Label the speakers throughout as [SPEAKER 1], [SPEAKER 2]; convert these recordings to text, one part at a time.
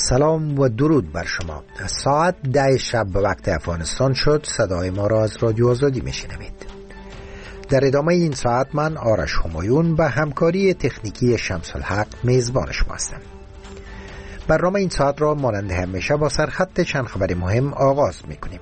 [SPEAKER 1] سلام و درود بر شما. ساعت 10 شب به وقت افغانستان شد. صدای ما را از رادیو آزادی میشنوید. در ادامه این ساعت من آرش همایون به همکاری تکنیکی شمس الحق میزبان شما هستم. برنامه این ساعت را مانند همیشه با سرخط چند خبر مهم آغاز میکنیم.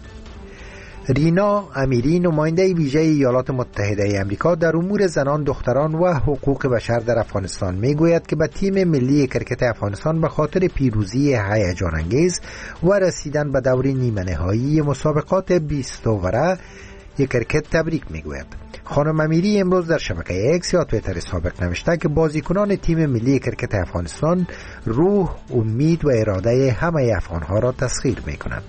[SPEAKER 1] رینا امیری، نماینده ویژه ایالات متحده آمریکا در امور زنان، دختران و حقوق بشر در افغانستان میگوید که به تیم ملی کرکت افغانستان به خاطر پیروزی هیجان انگیز و رسیدن به دور نیمه نهایی مسابقات 20 اووره کرکت تبریک میگوید. خانم امیری امروز در شبکه اکس یا توییتر سابق نوشته که بازیکنان تیم ملی کرکت افغانستان روح، امید و اراده همه افغانها را تسخیر میکنند.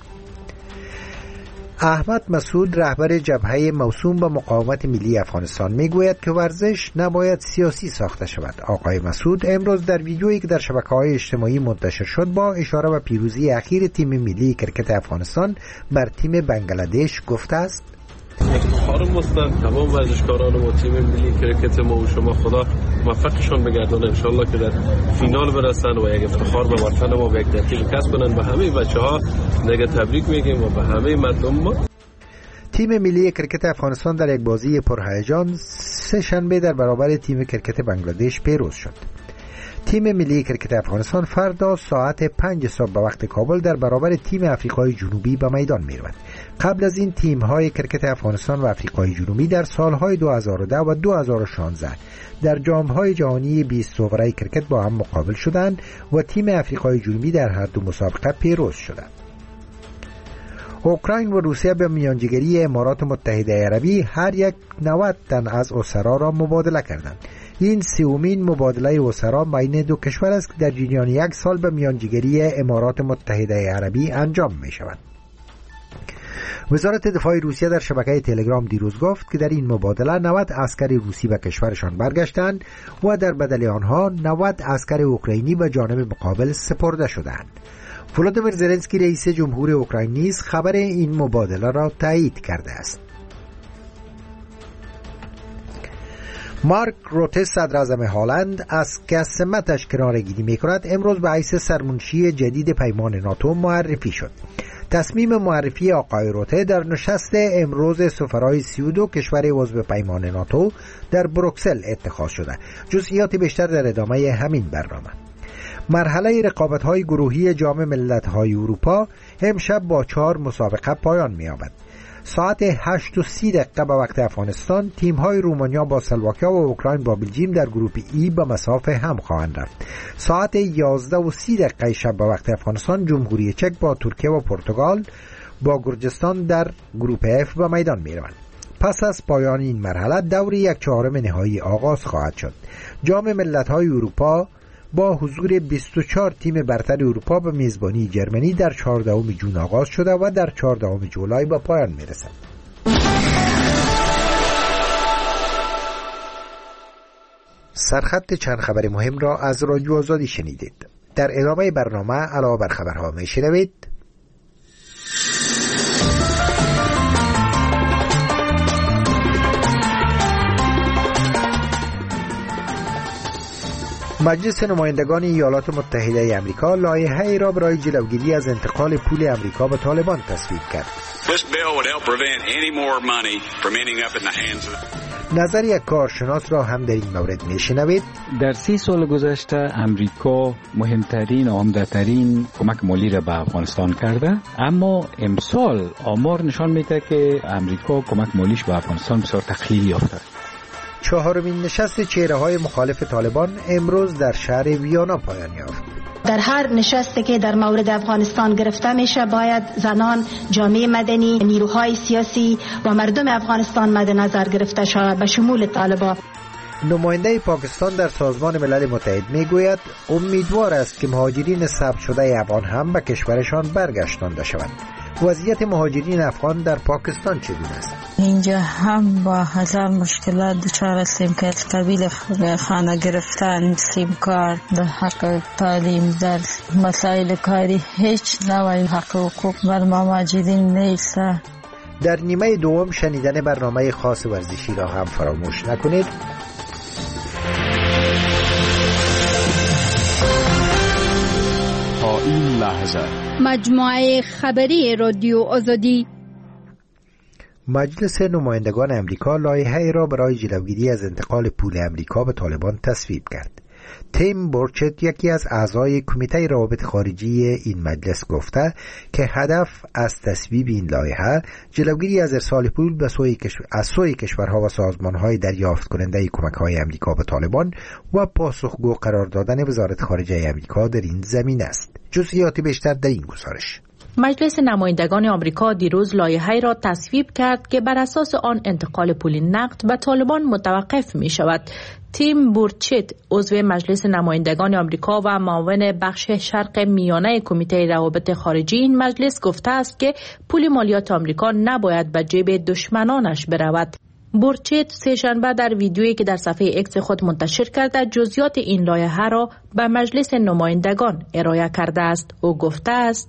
[SPEAKER 1] احمد مسعود، رهبر جبهه موسوم به مقاومت ملی افغانستان میگوید که ورزش نباید سیاسی ساخته شود. آقای مسعود امروز در ویدیویی که در شبکه‌های اجتماعی منتشر شد با اشاره به پیروزی اخیر تیم ملی کرکت افغانستان بر تیم بنگلادش گفته است:
[SPEAKER 2] افتخار مستند تمام ورزشکاران و تیم ملی کرکت ما و شما خدا موفقشون بگردونه، انشالله که در فینال برسن و یک افتخار به وطن ما و یک نتیجه کسب کنن. به همه بچه‌ها نگه تبریک میگیم و به همه مردم ما.
[SPEAKER 1] تیم ملی کرکت افغانستان در یک بازی پرهیجان سه شنبه در برابر تیم کرکت بنگلادش پیروز شد. تیم ملی کرکت افغانستان فردا ساعت 5 صبح به وقت کابل در برابر تیم آفریقای جنوبی به میدان می‌رود. قبل از این تیم‌های کرکت افغانستان و آفریقای جنوبی در سال‌های 2010 و 2016 در جام‌های جهانی 20 اووره کرکت با هم مقابل شدند و تیم آفریقای جنوبی در هر دو مسابقه پیروز شدند. اوکراین و روسیه به میانجیگری امارات متحده عربی هر یک 90 تن از اسرا را مبادله کردند. این سومین مبادله اسرا بین دو کشور است که در جریان یک سال به میانجیگری امارات متحده عربی انجام می شود. وزارت دفاع روسیه در شبکه تلگرام دیروز گفت که در این مبادله 90 عسکر روسی به کشورشان برگشتند و در بدل آنها 90 عسکر اوکراینی به جانب مقابل سپرده شدند. ولادیمیر زلنسکی رئیس جمهور اوکراین نیز خبر این مبادله را تایید کرده است. مارک روته، صدر اعظم هلند، از که از سمتش کناره‌گیری می‌کند امروز به حیث سرمنشی جدید پیمان ناتو معرفی شد. تصمیم معرفی آقای روته در نشست امروز سفرای 32 کشور عضو پیمان ناتو در بروکسل اتخاذ شده. جزئیات بیشتر در ادامه همین برنامه. مرحله رقابت‌های گروهی جام ملت‌های اروپا امشب با 4 مسابقه پایان می‌یابد. ساعت 8:30 به وقت افغانستان تیم‌های رومانیا با اسلواکیا و اوکراین با بلژیم در گروه ای به مسافه هم خواهند رفت. ساعت 11:30 شب به وقت افغانستان جمهوری چک با ترکیه و پرتغال با گرجستان در گروه اف به میدان می‌روند. پس از پایان این مرحله دور 1/4 نهایی آغاز خواهد شد. جام ملت‌های اروپا با حضور 24 تیم برتر اروپا به میزبانی جرمنی در 14 ژوئن آغاز شده و در 14 جولای به پایان میرسد. سرخط چند خبر مهم را از رادیو آزادی شنیدید. در ادامه برنامه علاوه بر خبرها میشنوید: مجلس نمایندگان ایالات متحده آمریکا لایحه‌ای را برای جلوگیری از انتقال پول آمریکا به طالبان تصویب کرد. نظر یک کارشناس را هم در این مورد میشنوید.
[SPEAKER 3] در 30 سال گذشته امریکا مهمترین و عمده‌ترین کمک مالی را به افغانستان کرده، اما امسال آمار نشان میده که امریکا کمک مالیش به افغانستان بسیار تقلیل یافته.
[SPEAKER 1] چهارمین نشست چهره‌های مخالف طالبان امروز در شهر ویانا پایان یافت.
[SPEAKER 4] در هر نشستی که در مورد افغانستان گرفته میشه باید زنان، جامعه مدنی، نیروهای سیاسی و مردم افغانستان مد نظر گرفته شود به شمول طالبان.
[SPEAKER 1] نماینده پاکستان در سازمان ملل متحد میگوید امیدوار است که مهاجرین ثبت شده افغان هم به کشورشان برگردانده شوند. وضعیت مهاجرین افغان در پاکستان چگونه است؟
[SPEAKER 5] اینجا هم با هزار مشکلات دچار هستیم که از قبیل خانه گرفتن، سیم کار، در حق تعلیم، در مسائل کاری هیچ نوع حق و حقوق بر مهاجرین نیست.
[SPEAKER 1] در نیمه دوم شنیدن برنامه خاص ورزشی را هم فراموش نکنید.
[SPEAKER 6] این لحظه.
[SPEAKER 7] مجموعه خبری رادیو آزادی.
[SPEAKER 1] مجلس نمایندگان امریکا لایحه‌ای را برای جلوگیری از انتقال پول امریکا به طالبان تصویب کرد. تیم بورچت، یکی از اعضای کمیته روابط خارجی این مجلس، گفته که هدف از تصویب این لایحه جلوگیری از ارسال پول از سوی کشورها و سازمانهای دریافت کننده کمک‌های امریکا به طالبان و پاسخگو قرار دادن وزارت خارجه امریکا در این زمینه است. جزئیات بیشتر در این گزارش.
[SPEAKER 8] مجلس نمایندگان آمریکا دیروز لایحه‌ای را تصویب کرد که بر اساس آن انتقال پول نقد به طالبان متوقف می شود. تیم بورچت، عضو مجلس نمایندگان آمریکا و معاون بخش شرق میانه کمیته روابط خارجی این مجلس، گفته است که پول مالیات آمریکا نباید به جیب دشمنانش برود. بورچت سه‌شنبه در ویدیویی که در صفحه اکس خود منتشر کرده جزئیات این لایحه را به مجلس نمایندگان ارائه کرده است. او گفته است: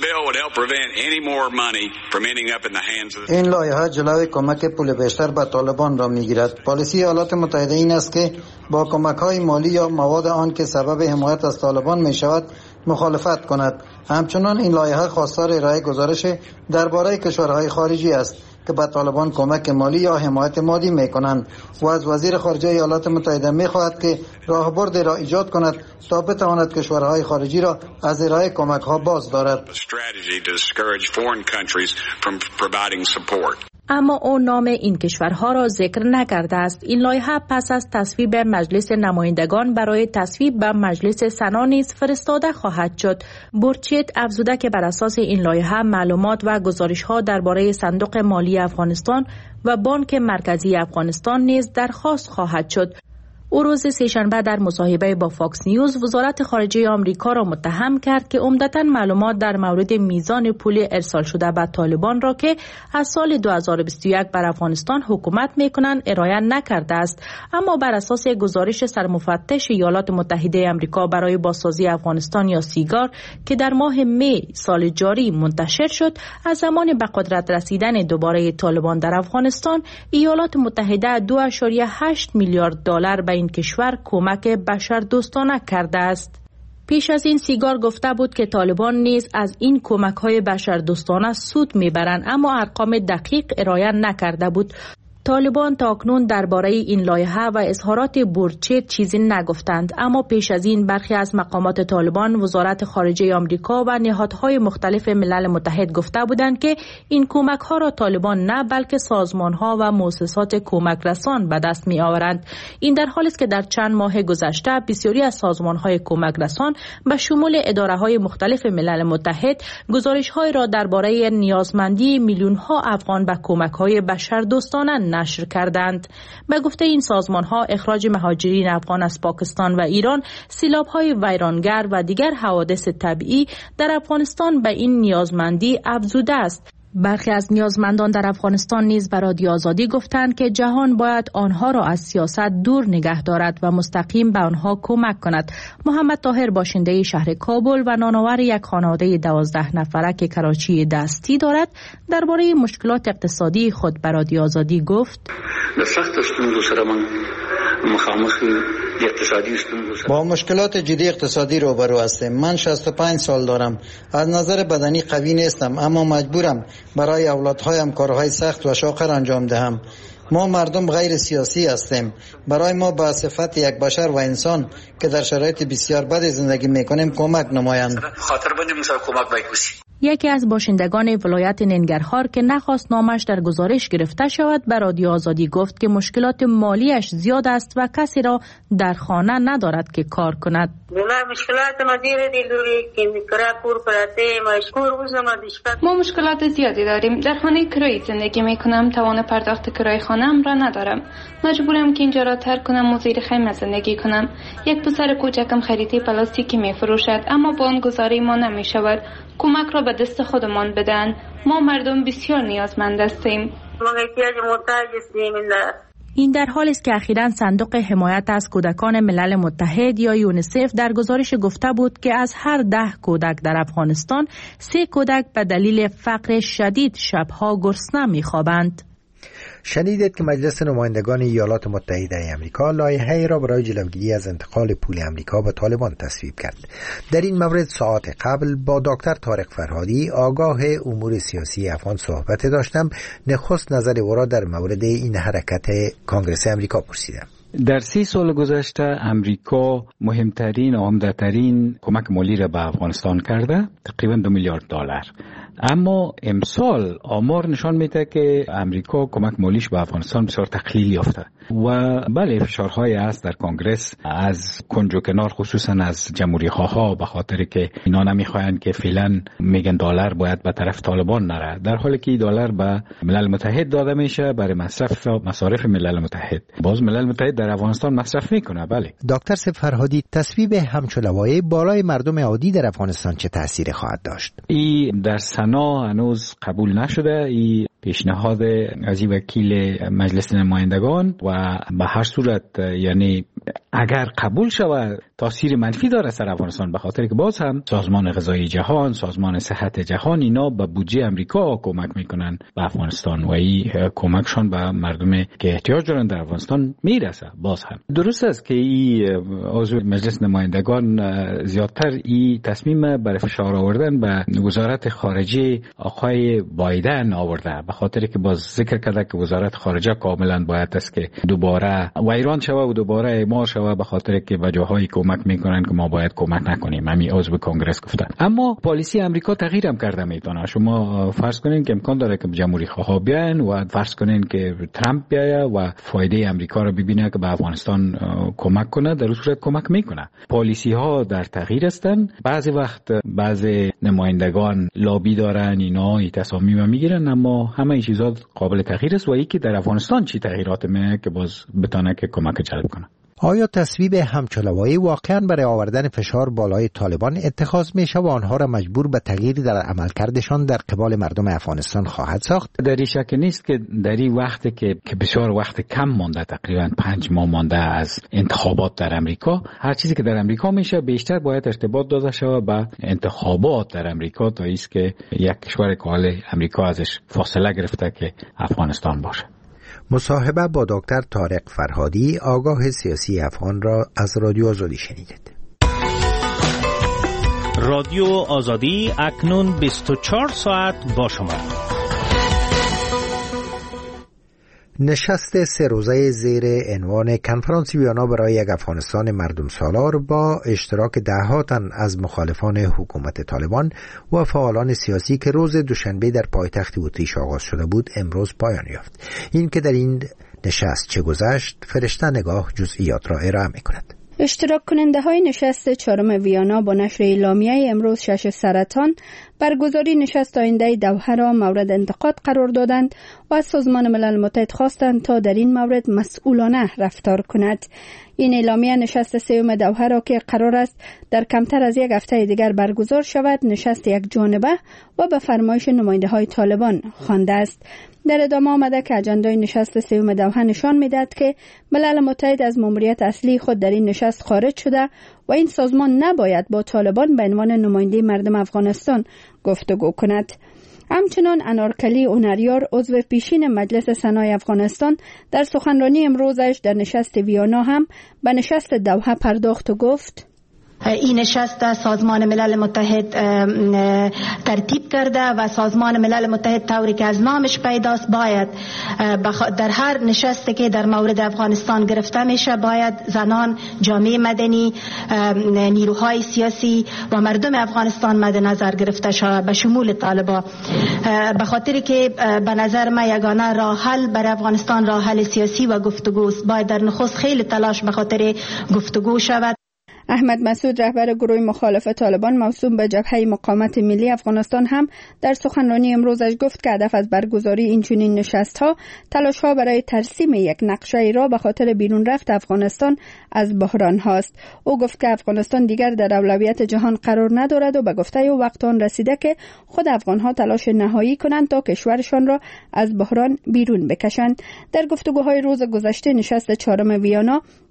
[SPEAKER 9] این لایحه جلوی کمک پول بیشتر به طالبان را میگیرد. پالیسی ایالات متحده این است که با کمک‌های مالی یا مواد آن که سبب حمایت از طالبان می شود مخالفت کند. همچنان این لایحه خواستار ارائه گزارش درباره کشورهای خارجی است که به طالبان کمک مالی یا حمایت مادی می‌کنند و از وزیر خارجه ایالات متحده می‌خواهد که راهبردی را ایجاد کند تا بتواند کشورهای خارجی را از ارائه کمک‌ها باز دارد.
[SPEAKER 8] اما او نام این کشورها را ذکر نکرده است. این لایحه پس از تصویب مجلس نمایندگان برای تصویب به مجلس سنا نیز فرستاده خواهد شد. بورچت افزوده که بر اساس این لایحه معلومات و گزارش‌ها درباره صندوق مالی افغانستان و بانک مرکزی افغانستان نیز درخواست خواهد شد. او روز سه‌شنبه در مصاحبه با فاکس نیوز وزارت خارجه آمریکا را متهم کرد که عمدتاً معلومات در مورد میزان پول ارسال شده به طالبان را که از سال 2021 بر افغانستان حکومت می‌کنند ارائه نکرده است. اما بر اساس گزارش سرمفتش ایالات متحده آمریکا برای بازسازی افغانستان یا سیگار که در ماه می سال جاری منتشر شد، از زمان به قدرت رسیدن دوباره طالبان در افغانستان ایالات متحده 2.8 میلیارد دلار به این کشور کمک بشردوستانه کرده است. پیش از این سیگار گفته بود که طالبان نیز از این کمک‌های بشردوستانه سود می‌برند، اما ارقام دقیق ارائه نکرده بود. طالبان تاکنون درباره این لایحه و اظهارات بورچت چیزی نگفتند، اما پیش از این برخی از مقامات طالبان، وزارت خارجه آمریکا و نهادهای مختلف ملل متحد گفته بودند که این کمک‌ها را طالبان نه بلکه سازمان‌ها و مؤسسات کمک رسان به دست می‌آورند. این در حالی است که در چند ماه گذشته بسیاری از سازمان‌های کمک رسان به شمول اداره‌های مختلف ملل متحد گزارش‌های را درباره نیازمندی میلیون‌ها افغان به کمک‌های بشردوستانه نشر کردند. به گفته این سازمان‌ها اخراج مهاجرین افغان از پاکستان و ایران، سیلاب‌های ویرانگر و دیگر حوادث طبیعی در افغانستان به این نیازمندی افزوده است. برخی از نیازمندان در افغانستان نیز به رادیو آزادی گفتند که جهان باید آنها را از سیاست دور نگه دارد و مستقیم به آنها کمک کند. محمد طاهر، باشنده شهر کابل و نانآور یک خانواده 12 نفره که کراچی دستی دارد، درباره مشکلات اقتصادی خود به رادیو آزادی گفت:
[SPEAKER 9] با مشکلات جدی اقتصادی روبرو هستم. من 65 سال دارم. از نظر بدنی قوی نیستم، اما مجبورم برای اولادهایم کارهای سخت و شاقر انجام دهم. ما مردم غیر سیاسی هستیم. برای ما به صفت یک بشر و انسان که در شرایط بسیار بد زندگی میکنیم کمک نمایند.
[SPEAKER 8] یکی از باشندگان ولایت ننگرهار که نخواست نامش در گزارش گرفته شود به رادیو آزادی گفت که مشکلات مالیش زیاد است و کسی را در خانه ندارد که کار کند.
[SPEAKER 10] ما مشکلات زیادی داریم. در خانه کرایی زندگی میکنم. توان پرداخت کرای خانه‌ام را ندارم. مجبورم که اینجا را ترک کنم و زیر خیمه زندگی کنم. یک پسر کوچکم خریده پلاستیکی میفروشد، اما با آن گزاره ما نمیشود. کمک را به دست خودمان بدن. ما مردم بسیار نیازمند هستیم.
[SPEAKER 8] این در حالی است که اخیراً صندوق حمایت از کودکان ملل متحد یا یونیسف در گزارش گفته بود که از هر 10 کودک در افغانستان 3 کودک به دلیل فقر شدید شبها گرسنه می‌خوابند.
[SPEAKER 1] شنیدید که مجلس نمایندگان ایالات متحده آمریکا لایحه‌ای را برای جلوگیری از انتقال پول آمریکا به طالبان تصویب کرد. در این مورد ساعات قبل با دکتر طارق فرهادی آگاه امور سیاسی افغان صحبت داشتم. نخست نظر او را در مورد این حرکت کنگره آمریکا پرسیدم.
[SPEAKER 3] در 30 سال گذشته امریکا مهمترین و عمده‌ترین کمک مالی را به افغانستان کرده، تقریبا $2 میلیارد. اما امسال آمار نشان میده که امریکا کمک مالیش به افغانستان بسیار تقلیل یافته و بله فشارهای هست در کنگره از کنج و کنار، خصوصا از جمهوری خواها، به خاطر که اینا نمیخواین که فعلا میگن دلار باید به طرف طالبان نره، در حالی که دلار به ملل متحد داده میشه برای مصارف ملل متحد. باز ملل متحد در افغانستان مصرف میکنه. بله.
[SPEAKER 1] دکتر فرهادی، تصویب همچون لوایح بالای مردم عادی در افغانستان چه تأثیری خواهد داشت؟
[SPEAKER 3] این در سنا هنوز قبول نشده. این پیشنهاد از وکیل مجلس نمایندگان و به هر صورت یعنی اگر قبول شود تاثیر منفی داره سر افغانستان، به خاطر که باز هم سازمان غذایی جهان، سازمان صحت جهان اینا به بودجه امریکا کمک میکنن به افغانستان و این کمکشون به مردم که احتیاج دارن در افغانستان میرسه. باز هم درست است که این عضو مجلس نمایندگان زیادتر این تصمیم برای فشار آوردن به وزارت خارجه آقای بایدن آورده، به خاطر که باز ذکر کرده که وزارت خارجه کاملا باید است که دوباره ویران شوه و دوباره اعمار شوه، به خاطر که به جاهای کمک میکنن که ما باید کمک نکنیم. همین عضو کنگره گفتن. اما پالیسی امریکا تغییر هم کرده میتونه. شما فرض کنین که امکان داره که جمهوری خواه بیان و فرض کنین که ترامپ بیاید و فایده امریکا رو ببینه که به افغانستان کمک کنه، در صورت کمک میکنه. پالیسی ها در تغییر هستن. بعضی وقت بعضی نمایندگان لابی دارن، اینا تصامیم میگیرن، اما همه چیزا قابل تغییر است و یکی در افغانستان چی تغییرات میاد که باز بتونه که کمک جلب کنه.
[SPEAKER 1] آیا تصویب همچون لوایح واقعا برای آوردن فشار بالای طالبان اتخاذ میشه و آنها را مجبور به تغییری در عملکردشان در قبال مردم افغانستان خواهد ساخت؟
[SPEAKER 3] در این شک نیست که در این وقت که بسیار وقت کم مانده، تقریبا 5 ماه مانده از انتخابات در امریکا، هر چیزی که در امریکا میشه بیشتر باید ارتباط داده شود به انتخابات در امریکا تا ایست که یک کشور که حال امریکا ازش فاصله گرفته که افغانستان باشه.
[SPEAKER 1] مصاحبه با دکتر طارق فرهادی، آگاه سیاسی افغان را از رادیو آزادی شنیدید.
[SPEAKER 6] رادیو آزادی اکنون 24 ساعت با شما.
[SPEAKER 1] نشست 3 روزه زیر عنوان کنفرانس ویانا برای یک افغانستان مردم سالار با اشتراک ده‌ها تن از مخالفان حکومت طالبان و فعالان سیاسی که روز دوشنبه در پایتخت اتریش آغاز شده بود امروز پایان یافت. این که در این نشست چه گذشت، فرشته نگاه جزئیات را ارائه می‌کند.
[SPEAKER 7] اشتراک کننده های نشست 4 ویانا با نشر اعلامیه امروز 6 سرطان برگزاری نشست آینده دوحه را مورد انتقاد قرار دادند و از سازمان ملل متحد خواستند تا در این مورد مسئولانه رفتار کند. این اعلامیه نشست 3 دوحه را که قرار است در کمتر از یک هفته دیگر برگزار شود نشست یک جانبه و به فرمایش نماینده های طالبان خوانده است. در ادامه آمده که اجندای نشست 3 دوحه نشان می‌دهد که ملل متحد از ماموریت اصلی خود در این نشست خارج شده و این سازمان نباید با طالبان به عنوان نماینده مردم افغانستان گفتگو کند. همچنان انارکلی اونریار عضو پیشین مجلس سنای افغانستان در سخنرانی امروزش در نشست ویانا هم به نشست دوحه پرداخت و گفت
[SPEAKER 4] این نشست سازمان ملل متحد ترتیب کرده و سازمان ملل متحد طوری که از نامش پیداست باید در هر نشستی که در مورد افغانستان گرفته میشه باید زنان، جامعه مدنی، نیروهای سیاسی و مردم افغانستان مد نظر گرفته شود به شمول طالبان، به خاطر که به نظر من یگانه راه حل برای افغانستان راه حل سیاسی و گفتگوست. باید در نخست خیلی تلاش به خاطر گفتگو شود.
[SPEAKER 7] احمد مسعود رهبر گروه مخالف طالبان موسوم به جبهه مقاومت ملی افغانستان هم در سخنرانی امروزش گفت که هدف از برگزاری این چنین نشست‌ها تلاش‌ها برای ترسیم یک نقشه را به خاطر بیرون رفت افغانستان از بحران هاست. او گفت که افغانستان دیگر در اولویت جهان قرار ندارد و به گفته او وقت آن رسیده که خود افغان‌ها تلاش نهایی کنند تا کشورشان را از بحران بیرون بکشند. در گفتگوهای روز گذشته نشست 4 ویانا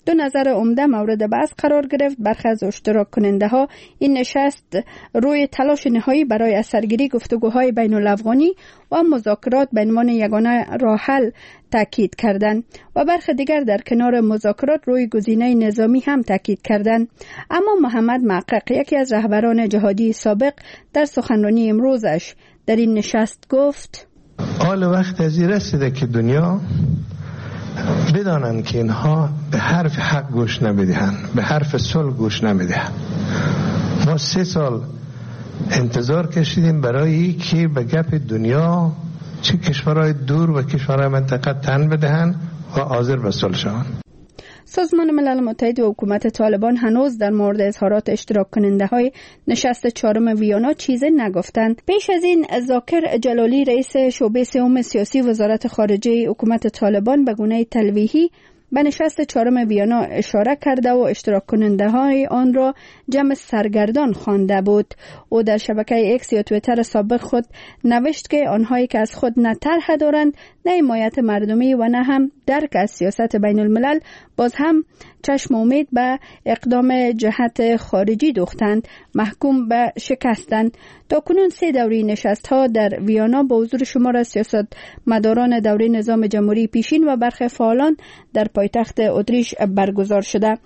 [SPEAKER 7] دو نظر عمده مورد بحث قرار گرفت. برخی از اشتراک کننده ها این نشست روی تلاش نهایی برای از سرگیری گفتگوهای بین الافغانی و مذاکرات به عنوان یگانه راه حل تاکید کردند و برخی دیگر در کنار مذاکرات روی گزینه نظامی هم تاکید کردند. اما محمد محقق، یکی از رهبران جهادی سابق، در سخنرانی امروزش در این نشست گفت:
[SPEAKER 11] حال وقت از این رسیده که دنیا بدانند که اینها به حرف حق گوش نمیدهند، به حرف صلح گوش نمیدهند. ما 3 سال انتظار کشیدیم برای که به گپ دنیا چه کشورهای دور و کشورهای منطقه تن بدهند و حاضر به صلح شوند.
[SPEAKER 7] سازمان ملل متحد و حکومت طالبان هنوز در مورد اظهارات اشتراک کننده های نشست 4 ویانا چیزی نگفتند. پیش از این ذاکر جلالی، رئیس شعبه 3 سیاسی وزارت خارجه حکومت طالبان، به گونه تلویحی به نشست 4 ویانا اشاره کرده و اشتراک کننده های آن را جمع سرگردان خوانده بود. او در شبکه اکس یا توییتر سابق خود نوشت که آنهایی که از خود نه طرح دارند، نه حمایت مردمی و نه هم درک از سیاست بین الملل، باز هم چشم امید به اقدام جهت خارجی دوختند، محکوم به شکستند. تا کنون 3 دوره نشست ها در ویانا با حضور شمار از سیاست مداران دوره نظام جمهوری پیشین و برخی فعالان در پایتخت اتریش برگزار شده.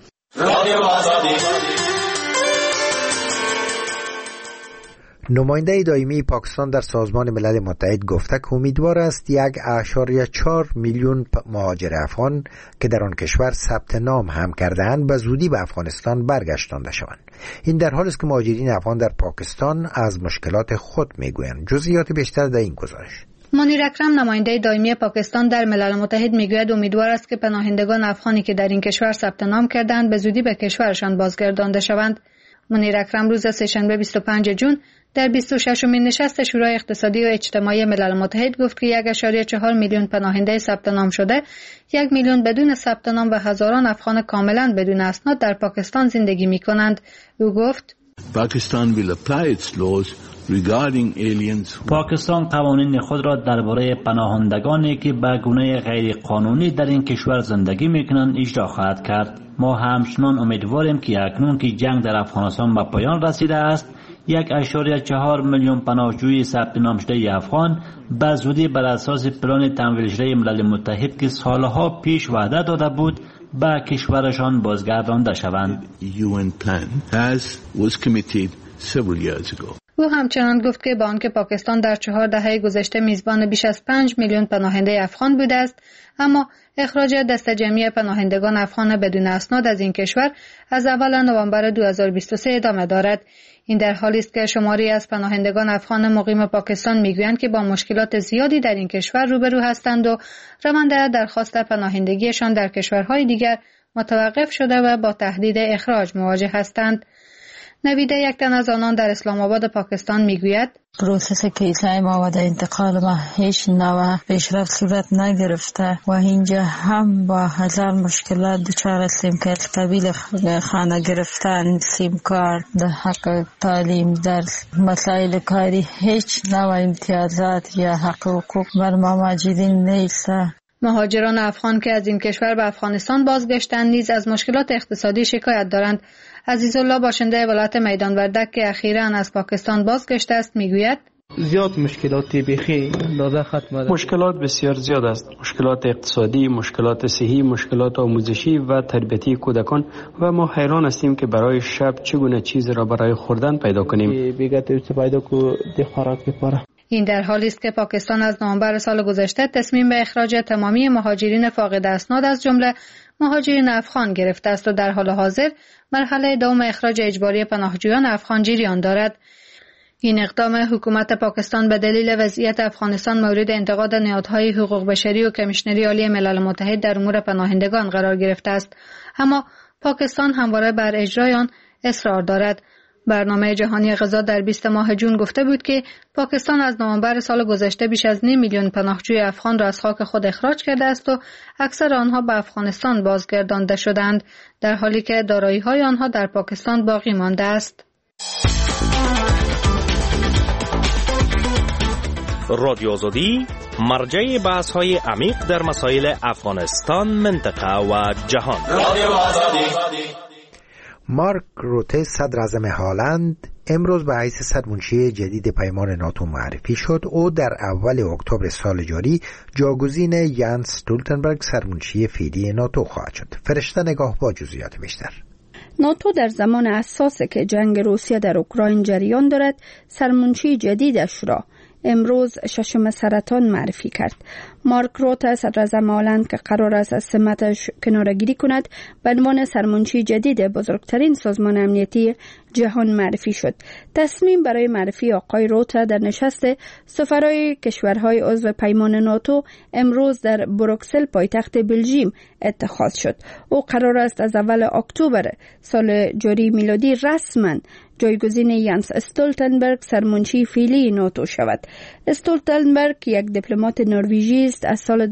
[SPEAKER 1] نماینده دائمی پاکستان در سازمان ملل متحد گفته که امیدوار است 1.4 میلیون مهاجر افغان که در آن کشور ثبت نام هم کرده‌اند به زودی به افغانستان برگشتانده شوند. این در حالی است که مهاجرین افغان در پاکستان از مشکلات خود میگویند. جزئیات بیشتر در این گزارش.
[SPEAKER 12] منیر اکرم، نماینده دائمی پاکستان در ملل متحد، میگوید امیدوار است که پناهندگان افغانی که در این کشور ثبت نام کردند به زودی به کشورشان بازگردانده شوند. منیر اکرم روز سه‌شنبه 25 جون در 26مین نشست شورای اقتصادی و اجتماعی ملل متحد گفت که 1.4 میلیون پناهنده ثبت نام شده، 1 میلیون بدون ثبت نام و هزاران افغان کاملا بدون اسناد در پاکستان زندگی می کنند. او گفت:
[SPEAKER 13] پاکستان قوانین خود را درباره پناهندگانی که به گونه غیر قانونی در این کشور زندگی میکنند اجرا خواهد کرد. ما همچنان امیدواریم که اکنون که جنگ در افغانستان به پایان رسیده است، 1.4 میلیون پناهجوی ثبت نام شده افغان به زودی بر اساس پلان تمویل شده ملل متحد که سالها پیش وعده داده بود به کشورشان بازگردانده شوند.
[SPEAKER 12] او همچنان گفت که با آنکه پاکستان در 4 دهه گذشته میزبان بیش از 5 میلیون پناهنده افغان بوده است، اما اخراج دسته جمعی پناهندگان افغان بدون اسناد از این کشور از اول نوامبر 2023 ادامه دارد. این در حالی است که شماری از پناهندگان افغان مقیم پاکستان میگویند که با مشکلات زیادی در این کشور روبرو هستند و روند درخواست پناهندگیشان در کشورهای دیگر متوقف شده و با تهدید اخراج مواجه هستند. نویده، یک تن از آنان در اسلام آباد پاکستان، میگوید:
[SPEAKER 5] پروسس کیسه ما و انتقال ما هیچ نوع پیشرفت صورت نگرفته و اینجا هم با هزار مشکلات دچار هستیم که از قبیل خانه گرفتن، سیم کارت، در حق تعلیم، درس، مسائل کاری، هیچ نوع امتیازات یا حق حقوق بر ما مهاجرین نیست.
[SPEAKER 12] مهاجران افغان که از این کشور به افغانستان بازگشتند نیز از مشکلات اقتصادی شکایت دارند. عزیزالله، باشنده ولایت میدان وردک که اخیراً از پاکستان بازگشته است، میگوید:
[SPEAKER 14] زیاد مشکلاتی بخی داده ختم. مشکلات بسیار زیاد است. مشکلات اقتصادی، مشکلات صحی، مشکلات آموزشی و تربیتی کودکان و ما حیران هستیم که برای شب چگونه چیز را برای خوردن پیدا کنیم.
[SPEAKER 12] این در حالی است که پاکستان از نوامبر سال گذشته تصمیم به اخراج تمامی مهاجرین فاقد اسناد از جمله مهاجرین افغان گرفته است و در حال حاضر مرحله دوم اخراج اجباری پناهجویان افغان جریان دارد. این اقدام حکومت پاکستان به دلیل وضعیت افغانستان مورد انتقاد نهادهای حقوق بشری و کمیشنری عالی ملل متحد در امور پناهندگان قرار گرفته است، اما پاکستان همواره بر اجرای آن اصرار دارد. برنامه جهانی غذا در 20 ماه جون گفته بود که پاکستان از نوامبر سال گذشته بیش از 9 میلیون پناهجوی افغان را از خاک خود اخراج کرده است و اکثر آنها به افغانستان بازگردانده شدند، در حالی که دارایی‌های آنها در پاکستان باقی مانده است.
[SPEAKER 6] رادیو آزادی، مرجع بحث های عمیق در مسائل افغانستان، منطقه و جهان.
[SPEAKER 1] مارک روته صدراعظم هلند امروز به حیث سرمنشی جدید پیمان ناتو معرفی شد. او در اول اکتبر سال جاری جاگزین یانس استولتنبرگ سرمنشی فعلی ناتو خواهد شد. فرشته نگاه با جزئیات بیشتر.
[SPEAKER 7] ناتو در زمان حساسی که جنگ روسیه در اوکراین جریان دارد سرمنشی جدیدش را امروز ششم سرطان معرفی کرد. مارک روته صدراعظم هلند که قرار است از سمتش کناره‌گیری کند به عنوان سرمنشی جدید بزرگترین سازمان امنیتی جهان معرفی شد. تصمیم برای معرفی آقای روته در نشست سفرای کشورهای عضو پیمان ناتو امروز در بروکسل پایتخت بلژیم اتخاذ شد. او قرار است از اول اکتبر سال جاری میلادی رسما جایگزین یانس استولتنبرگ سرمنشی فعلی ناتو شود. استولتنبرگ یک دیپلمات نروژی است. از سال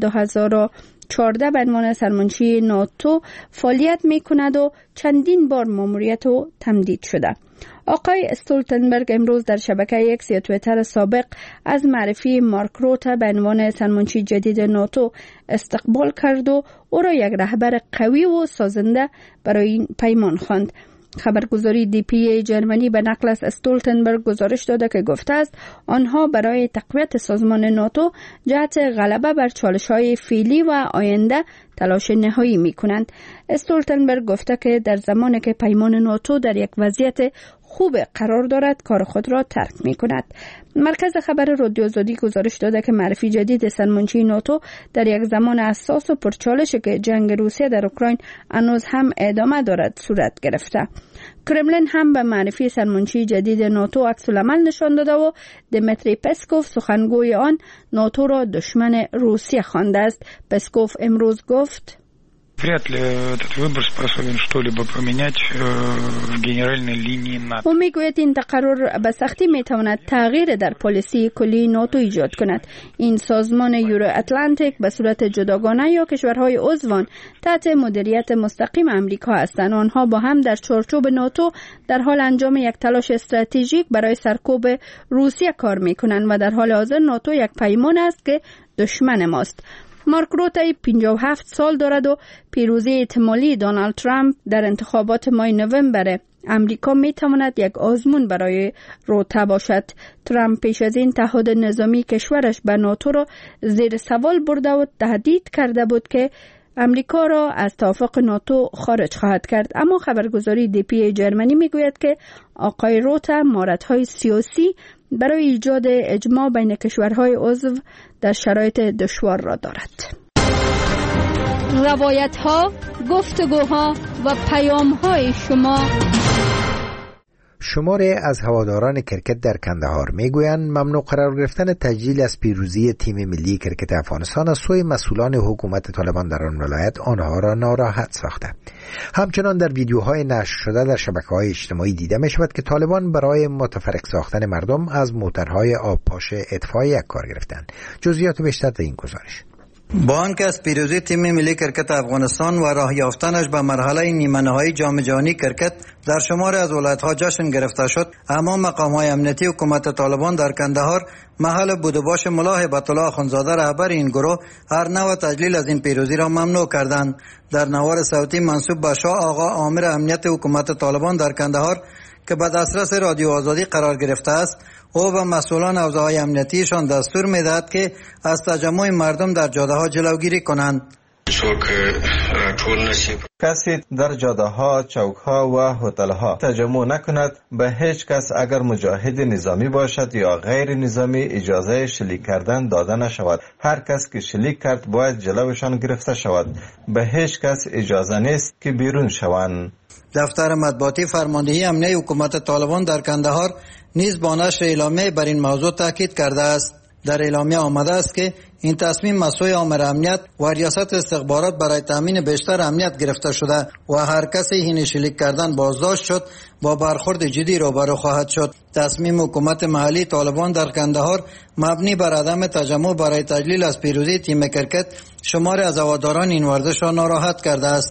[SPEAKER 7] 2014 به عنوان سرمنشی ناتو فعالیت می کند و چندین بار ماموریت او تمدید شده. آقای استولتنبرگ امروز در شبکه اکس یا توییتر سابق از معرفی مارک روته به عنوان سرمنشی جدید ناتو استقبال کرد و او را یک رهبر قوی و سازنده برای این پیمان خواند. خبرگزاری DPA جرمنی به نقل از استولتنبرگ گزارش داده که گفته است آنها برای تقویت سازمان ناتو جهت غلبه بر چالش‌های فعلی و آینده تلاش نهایی می‌کنند. استولتنبرگ گفته که در زمانی که پیمان ناتو در یک وضعیت خوب قرار دارد کار خود را ترک می‌کند. مرکز خبر رادیو آزادی گزارش داده که معرفی جدید سرمنشی ناتو در یک زمان حساس و پرچالش که جنگ روسیه در اوکراین هنوز هم ادامه دارد صورت گرفته. کرملین هم به معرفی سرمنشی جدید ناتو عکس‌العمل نشان داده و دمیتری پسکوف سخنگوی آن ناتو را دشمن روسیه خوانده است. پسکوف امروز گفت
[SPEAKER 15] вряд ли этот выбор способен что-либо поменять в генеральной линии НАТО.
[SPEAKER 7] او میگوید این تقرر به سختی میتواند تغییر در پالیسی کلی ناتو ایجاد کند. این سازمان یورو اتلانتیک به صورت جداگانه یا کشورهای عضوان تحت مدیریت مستقیم امریکا هستند. آنها با هم در چارچوب ناتو در حال انجام یک تلاش استراتژیک برای سرکوب روسیه کار میکنند و در حال حاضر ناتو یک پیمان است که دشمن ماست. مارک روته 57 سال دارد و پیروزی احتمالی دونالد ترامپ در انتخابات ماه نوامبر امریکا می تواند یک آزمون برای روته باشد. ترامپ پیش از این تعهد نظامی کشورش به ناتو را زیر سوال برده و تهدید کرده بود که امریکا را از توافق ناتو خارج خواهد کرد. اما خبرگزاری DPA جرمنی می گوید که آقای روته مهارت‌های سیاسی برای ایجاد اجماع بین کشورهای عضو در شرایط دشوار را دارد. روایت‌ها، گفتگوها و پیام‌های
[SPEAKER 1] شماری از هواداران کرکت در کندهار میگویند ممنوع قرار گرفتن تجلیل از پیروزی تیم ملی کرکت افغانستان از سوی مسئولان حکومت طالبان در آن ولایت آنها را ناراحت ساخته. همچنان در ویدیوهای نشر شده در شبکه‌های اجتماعی دیده می‌شود که طالبان برای متفرق ساختن مردم از موترهای آبپاش اطفائیه کار گرفتند. جزئیات بیشتر در این گزارش.
[SPEAKER 9] با آنکه از پیروزی تیم ملی کرکت افغانستان و راه یافتنش به مرحله نیمه نهایی جام جهانی کرکت در شمار از ولایت‌ها جشن گرفته شد، اما مقام‌های امنیتی حکومت طالبان در کندهار محل بود و باش ملا هیبت الله اخندزاده رهبر این گروه هر نوع تجلیل از این پیروزی را ممنوع کردند. در نوار صوتی منسوب به شاه آقا عامر امنیت حکومت طالبان در کندهار که به دسترس رادیو آزادی قرار گرفته است، او به مسئولان حوزه‌های امنیتیشان دستور می‌دهد که از تجمع مردم در جاده‌ها جلوگیری کنند.
[SPEAKER 16] کسی در جاده‌ها، چوک‌ها و هتل‌ها تجمع نکند. به هیچ کس اگر مجاهد نظامی باشد یا غیر نظامی اجازه شلیک کردن داده نشود. هر کس که شلیک کرد باید جلوشان گرفته شود. به هیچ کس اجازه نیست که بیرون شوند.
[SPEAKER 9] دفتر مطبوعاتی فرماندهی امنیتی حکومت طالبان در کندهار نیز با نشر اعلامیه بر این موضوع تاکید کرده است. در اعلامیه آمده است که این تصمیم مسئول امر امنیت و ریاست استخبارات برای تامین بیشتر امنیت گرفته شده و هر کسی این شلیک کردن بازداشت شد با برخورد جدی روبرو خواهد شد. تصمیم حکومت محلی طالبان در کندهار مبنی بر عدم تجمع برای تجلیل از پیروزی تیم کرکت شمار از هواداران این ورزش را ناراحت کرده است.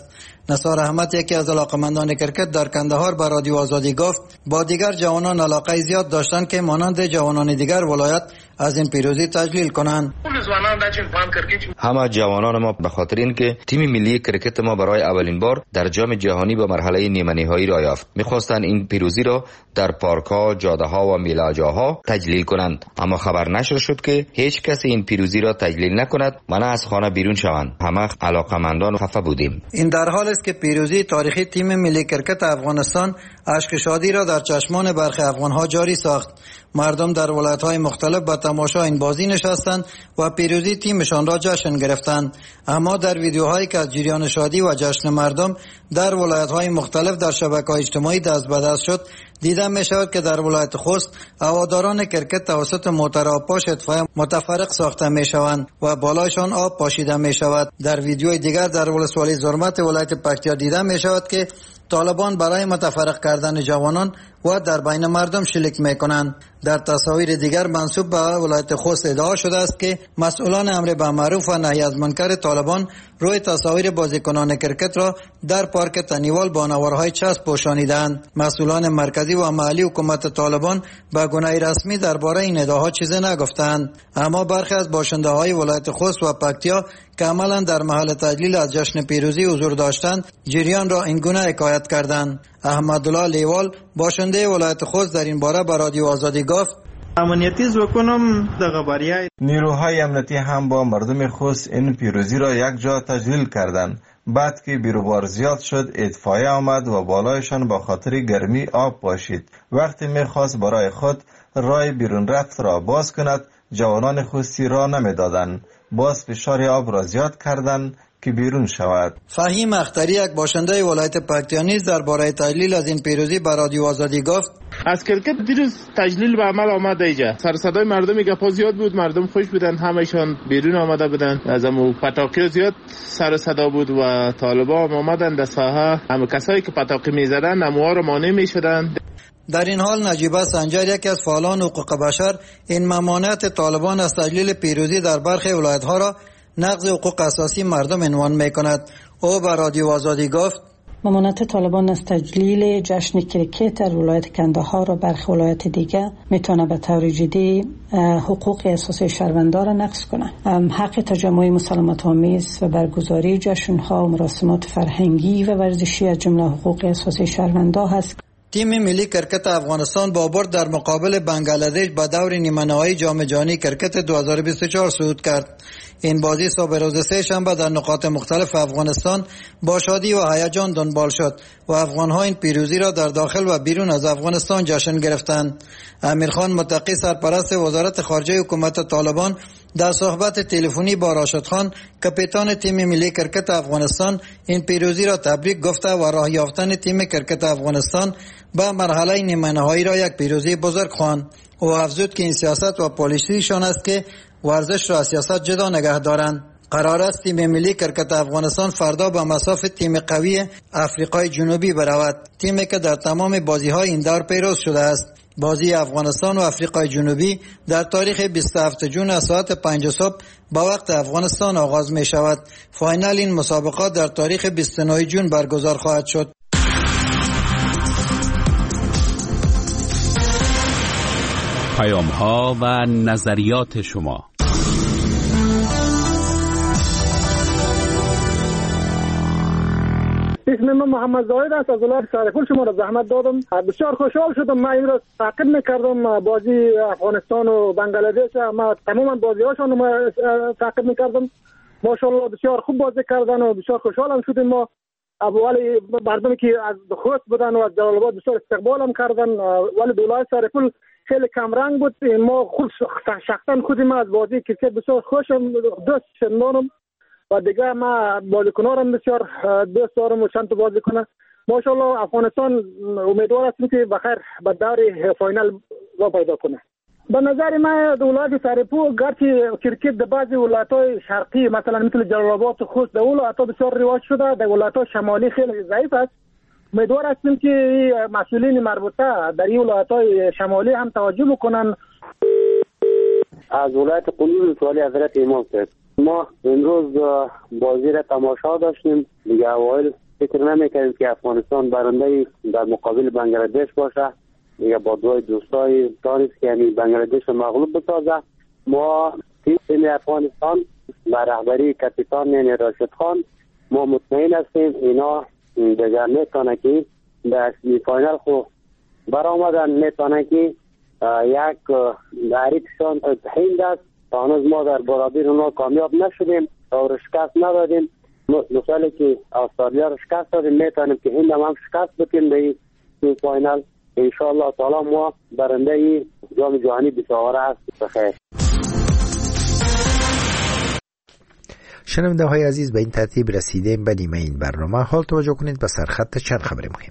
[SPEAKER 9] نثار احمد یکی از علاقمندان کرکت در کندهار به رادیو آزادی گفت با دیگر جوانان علاقه زیاد داشتند که مانند جوانان دیگر ولایت از این پیروزی تجلیل کنند.
[SPEAKER 17] همه جوانان ما به خاطر اینکه تیم ملی کرکت ما برای اولین بار در جام جهانی به مرحله نیمه نهایی را یافت، می‌خواستند این پیروزی را در پارک‌ها، جاده‌ها و میله‌جاها تجلیل کنند، اما خبر نشر شد که هیچ کسی این پیروزی را تجلیل نکند و نه از خانه بیرون شوند. همه علاقمندان خفه بودیم.
[SPEAKER 9] این در حال است که پیروزی تاریخی تیم ملی کرکت افغانستان اشک شادی را در چشمان برخی افغان‌ها جاری ساخت. مردم در ولایت‌های مختلف به تماشا این بازی نشستند و پیروزی تیمشان را جشن گرفتند. اما در ویدیوهایی که از جریان شادی و جشن مردم در ولایت‌های مختلف در شبکه‌های اجتماعی دست به دست شد، دیده می‌شود که در ولایت خوست هواداران کرکت توسط موتر آبپاش اطفای متفرق ساخته می‌شوند و بالایشان آب پاشیده می‌شود. در ویدیوی دیگر در ولسوالی زرمت ولایت پکتیا دیده می‌شود که طالبان برای متفرق کردن جوانان و در بین مردم شلیک میکنند. در تصاویر دیگر منسوب به ولایت خوست ادعا شده است که مسئولان امر بالمعروف و نهی از منکر طالبان روی تصاویر بازیکنان کرکت را در پارک تنیوال با نوارهای چسب پوشانیدند. مسئولان مرکزی و محلی حکومت طالبان به گونه رسمی درباره این ادعاها چیزی نگفتند، اما برخی از باشنده‌های ولایت خوست و پکتیا که عملاً در محل تجلیل از جشن پیروزی حضور داشتند جریان را این گونه حکایت کردند. احمدالله لیوال باشنده ولایت خوست در این باره به رادیو آزادی گفت
[SPEAKER 16] نیروهای امنیتی هم با مردم خوست این پیروزی را یک جا تجلیل کردند. بعد که بیروبار زیاد شد اطفایه آمد و بالایشان با خاطر گرمی آب پاشید. وقتی میخواست برای خود راه بیرون رفت را باز کند جوانان خوستی را نمیدادند. باز فشار آب را زیاد کردند که بیرون شود.
[SPEAKER 9] فهیم اختری یک باشنده ولایت پکتیا نیز درباره تجلیل از این پیروزی به رادیو آزادی گفت
[SPEAKER 18] از کرکت دیروز تجلیل به عمل آمد اینجا. سر صدای مردم گپا زیاد بود، مردم خوش بودن، همه‌شان بیرون آمده بودن، از امو پتاقی زیاد سر صدا بود و طالبا هم آمدن در ساحه، همه کسایی که پتاقی میزدن اموها را مانع میشدن.
[SPEAKER 9] در این حال نجیبه سنجر یکی از فعالان حقوق بشر این ممانعت طالبان از تجلیل پیروزی در برخی ولایت‌ها را نقض حقوق اساسی مردم عنوان می‌کند. او به رادیو آزادی گفت
[SPEAKER 19] ممانعت طالبان از تجلیل جشن کرکت در ولایت کندهار و برخی ولایت دیگر میتونه به طور جدی حقوق اساسی شهروندان را نقض کنه. حق تجمع مسالمت آمیز و برگزاری جشن‌ها و مراسمات فرهنگی و ورزشی از جمله حقوق اساسی شهروندان هست.
[SPEAKER 9] تیم ملی کرکت افغانستان با برد در مقابل بنگلادش به دور نیمه نهایی جام جهانی کرکت 2024 صعود کرد. این بازی صبح روز سه شنبه در نقاط مختلف افغانستان با شادی و هیجان دنبال شد و افغان‌ها این پیروزی را در داخل و بیرون از افغانستان جشن گرفتند. امیرخان متقی سرپرست وزارت خارجه حکومت طالبان در صحبت تلفنی با راشد خان کاپیتان تیم ملی کرکت افغانستان این پیروزی را تبریک گفته و راه یافتن تیم کرکت افغانستان به مرحله نیمه نهایی را یک پیروزی بزرگ خواند. او افزود که این سیاست و پالیسیشان است که ورزش را از سیاست جدا نگه دارند. قرار است تیم ملی کرکت افغانستان فردا به مصاف تیم قوی افریقای جنوبی برود، تیمی که در تمام بازی‌های این دور پیروز شده است. بازی افغانستان و افریقای جنوبی در تاریخ 27 جون از ساعت 5 صبح با وقت افغانستان آغاز می شود. فاینال این مسابقات در تاریخ 29 جون برگزار خواهد شد.
[SPEAKER 20] پیام‌ها و نظریات شما.
[SPEAKER 21] اسم من محمد زاهد است، از ولایت سرپل شما را زحمت دادم. بسیار خوشحال شدم. من این را تعقیب می‌کردم بازی افغانستان و بنگلادش، ما تماما بازی‌هاشون ما تعقیب می‌کردم. ماشاءالله بسیار خوب بازی کردن و بسیار خوشحالم شدیم. ما ولی مردمی که از خوست بودن و از جلال آباد بسیار استقبال هم کردن، ولی ولایت سرپل خیلی کم رنگ بود. ما خود شخصا خودم از بازی کرکت بسیار خوشم، دوست شدم و دیگه ما بازیکنارم بسیار دوست دارم و چند تا بازیکن. ماشاءالله افغانستان امیدوار هستیم که بخیر به دور فاینال را پیدا کنه. به نظر من ولایت سرپل گرچه کرکت در بعضی ولایت‌های شرقی مثلا مثل جلال آباد و خوست در ولایت‌ها بسیار رواج شده، در ولایت‌های شمالی خیلی ضعیف است. امیدوار هستیم که مسئولین مربوطه در این ولایت‌های شمالی هم توجه بکنن.
[SPEAKER 22] از ولایت قم ولسوالی حضرت امام صاحب ما امروز بازی را تماشا داشتیم. دیگه اوایل فکر نمی‌کردیم که افغانستان برنده در مقابل بنگلادش باشه. دیگه با دوای دوستای دانست که یعنی بنگلادش مغلوب بسازه. ما تیم افغانستان با رهبری کاپیتان یعنی راشد خان ما مطمئن هستیم اینا دیگر میتونه که در سمی فاینال خو برآمدن، میتونه که یک حریفشان هند است. هنوز ما در برابر اونا کامیاب نشدیم و شکست ندادیم. مثالی که استرالیا رو شکست دادیم، میتونیم که هند هم شکست بدیم در سمی فاینال. انشاءالله تعالی ما برنده جام جهانی 24 است. بخیر.
[SPEAKER 1] شنونده های عزیز، به این ترتیب رسیدیم به نیمه این برنامه. حال توجه کنید به سرخط چند خبر مهم.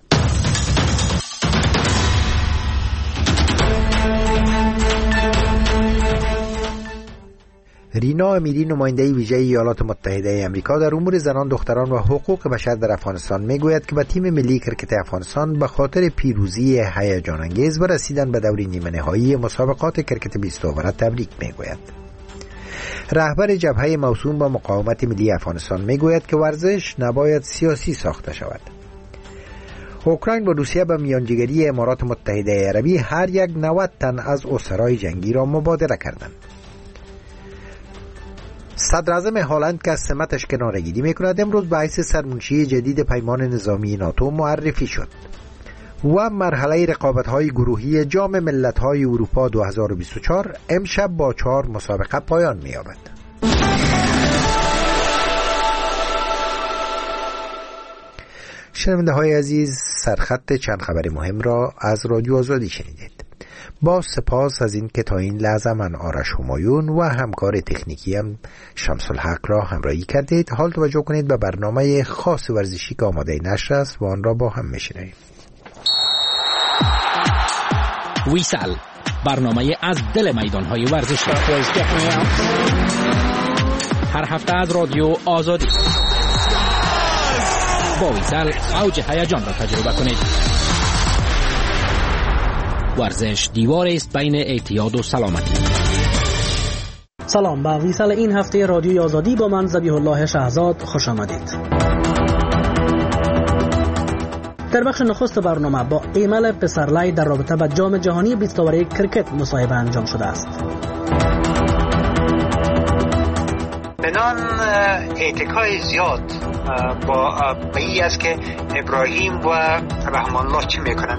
[SPEAKER 1] رینا امیری، نماینده ویژه ایالات متحده آمریکا در امور زنان، دختران و حقوق بشر در افغانستان میگوید که به تیم ملی کرکت افغانستان به خاطر پیروزی هیجان انگیز و رسیدن به دور نیمه نهایی مسابقات کرکت 20 اوور تبریک میگوید. رهبر جبهه موسوم به مقاومت ملی افغانستان میگوید که ورزش نباید سیاسی ساخته شود. اوکراین و روسیه به میانجیگری امارات متحده عربی هر یک 90 تن از اسرای جنگی را مبادله کردند. صدر اعظم هلند که از سمتش کناره‌گیری میکند امروز به حیث سرمنشی جدید پیمان نظامی ناتو معرفی شد و مرحله رقابت‌های گروهی جام ملت‌های اروپا 2024 امشب با 4 مسابقه پایان می‌یابد. شنونده های عزیز، سرخط چند خبر مهم را از رادیو آزادی شنیدید. با سپاس از این که تا این لحظه من آرش همایون و همکار تکنیکیم شمس الحق را همراهی کردید. حال توجه کنید به برنامه خاص ورزشی که آماده نشر است و آن را با هم میشنویم.
[SPEAKER 6] ویسل، برنامه از دل میدان‌های ورزشی، هر هفته از رادیو آزادی. با ویسل اوج هیجان را تجربه کنید. ورزش دیوار است بین اعتیاد و سلامتی.
[SPEAKER 2] سلام، به ویسل این هفته رادیوی آزادی با من ذبیح الله شهزاد خوش آمدید. در بخش نخست برنامه با ایمل پسرلای در رابطه با جام جهانی 20 اوره کرکت مصاحبه انجام شده است.
[SPEAKER 10] بنان اعتکای زیاد با این است که ابراهیم و رحمان الله چی میکنند.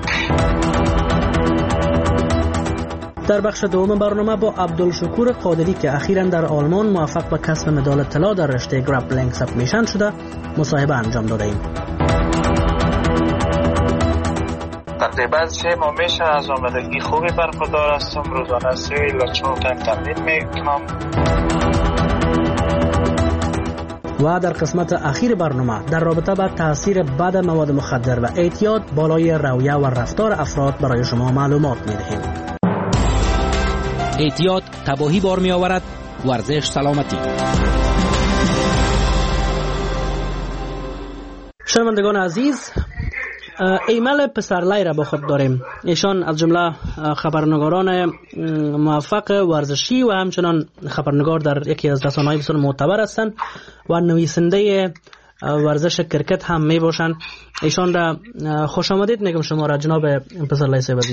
[SPEAKER 2] در بخش دوم برنامه با عبدالشکور قادری که اخیراً در آلمان موفق به کسب مدال طلا در رشته گرپلینگ سبمیشن شده مصاحبه انجام داده ایم.
[SPEAKER 23] تقریبا 3 ماه میشه از آمادگی خوبی برخوردار هستم. روزانه 3 الی 4 تایم تمرین میکنم.
[SPEAKER 2] و در قسمت اخیر برنامه در رابطه با تاثیر بد مواد مخدر و اعتیاد بالای رویه و رفتار افراد برای شما معلومات میدهیم.
[SPEAKER 6] اعتیاد تباهی بار می آورد، ورزش سلامتی.
[SPEAKER 2] شنوندگان عزیز، ایمل پسرلای را با خود داریم. ایشان از جمله خبرنگاران موفق ورزشی و همچنان خبرنگار در یکی از رسانه‌های بسیار معتبر هستند و نویسنده ورزش کرکت هم می باشند. ایشان را خوش آمدید میگم شما را جناب پسرلای سیبزی.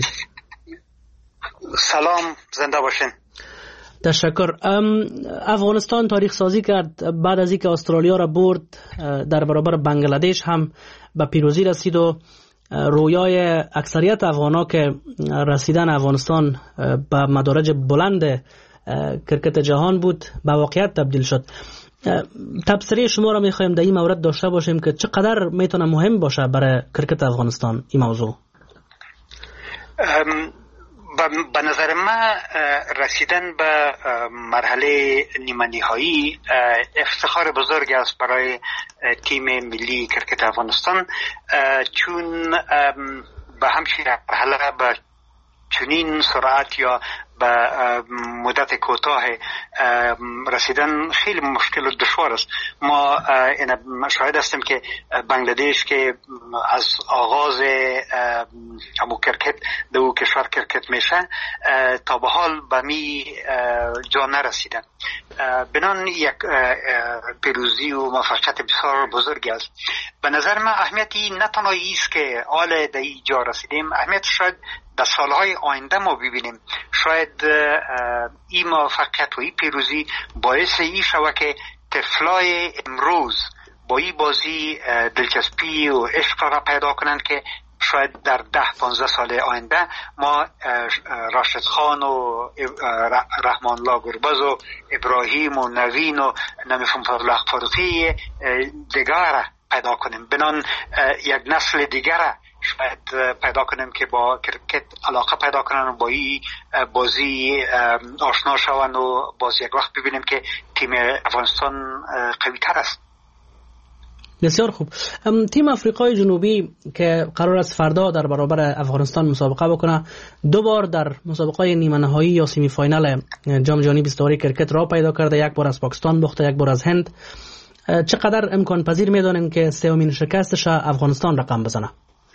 [SPEAKER 10] سلام، زنده باشین.
[SPEAKER 2] تشکر. افغانستان تاریخ سازی کرد بعد از اینکه استرالیا را برد، در برابر بنگلادش هم به پیروزی رسید و رویای اکثریت افغانا که رسیدن افغانستان به مدارج بلند کرکت جهان بود به واقعیت تبدیل شد. تبصره شما را میخوایم در این مورد داشته باشیم که چقدر میتونه مهم باشه برای کرکت افغانستان این موضوع.
[SPEAKER 10] به نظر من رسیدن به مرحله نیمه نهایی افتخار بزرگی است برای تیم ملی کرکت افغانستان، چون به همچین مرحله به چنین سرعت یا به مدت کوتاه رسیدن خیلی مشکل و دشوار است. ما شاهد هستیم که بنگلادش که از آغاز همو کرکت در او کشور کرکت میشه تا به حال به می جا نرسیدن. بنان یک پیروزی و موفقیت بسیار بزرگی است. به نظر من اهمیتی نه تنها ایست که حال در جا رسیدیم، اهمیت شاید در سالهای آینده ما ببینیم. شاید این موفقیت و این پیروزی باعث این شود که طفلای امروز با این بازی دلچسپی و عشق را پیدا کنند که شاید در 10-15 سال آینده ما راشد خان و رحمان الله گربز و ابراهیم و نوین و نمیفهم فضل فاروقی دیگر پیدا کنیم. بنان یک نسل دیگر شاید پیدا کنیم که با کرکت علاقه پیدا کنن و با این بازی آشنا شون و باز یک وقت ببینیم که تیم افغانستان قوی تر است.
[SPEAKER 2] بسیار خوب. تیم آفریقای جنوبی که قرار است فردا در برابر افغانستان مسابقه بکنه، 2 بار در مسابقه نیمه نهایی یا سمی فاینال جام جهانی 22 کرکت را پیدا کرده، 1 بار از پاکستان باخته، 1 بار از هند. چقدر امکان پذیر میدانیم که سومین شکستش افغانستان رقم بزنه؟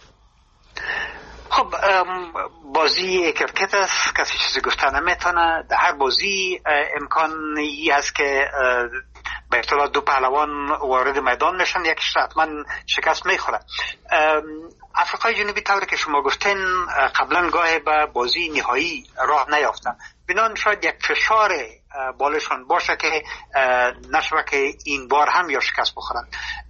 [SPEAKER 10] خب بازی کرکت است، کسی چیزی گفته نمیتونه. در هر بازی امکانی هست که به اصطلاح 2 پهلوان وارد میدان میشن، یکیش حتما شکست میخوره. آفریقای جنوبی طوری که شما گفتین قبلا گاه به بازی نهایی راه نیافتن، بنان شاید یک فشار بالشان باشه که نشوه که این بار هم یا شکست بخورن.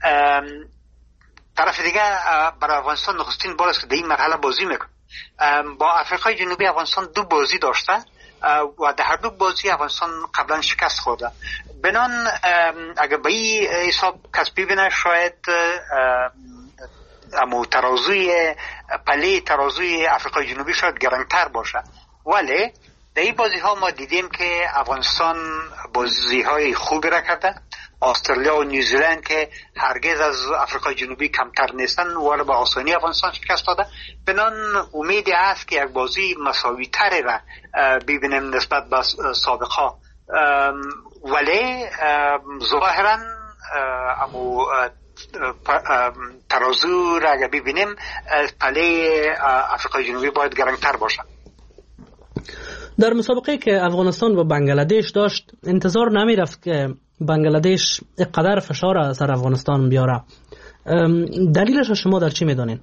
[SPEAKER 10] طرف دیگه برای افغانستان نخستین بار است که در این مرحله بازی میکنه. با آفریقای جنوبی افغانستان 2 بازی داشته و در هر 2 بازی افغانستان قبلا شکست خورده. بنان اگر به این حساب کس ببینه شاید اما ترازوی آفریقای جنوبی شاید گرانتر باشه، ولی در این بازی ها ما دیدیم که افغانستان بازی های خوبی را کرده. استرالیا و نیوزیلند که هرگز از آفریقای جنوبی کمتر نیستن ولی با آسانی افغانستان شکست داده. بنان امیدی است که یک بازی مساوی تری را ببینیم نسبت به سابقا، ولی ظاهرا امو ترازو را اگر ببینیم پله آفریقای جنوبی باید گرانتر باشه.
[SPEAKER 2] در مسابقه که افغانستان و بنگلادش داشت انتظار نمیرفت که بنگلادش اقدر فشار سر افغانستان بیاره. دلیلش شما در چی میدانین؟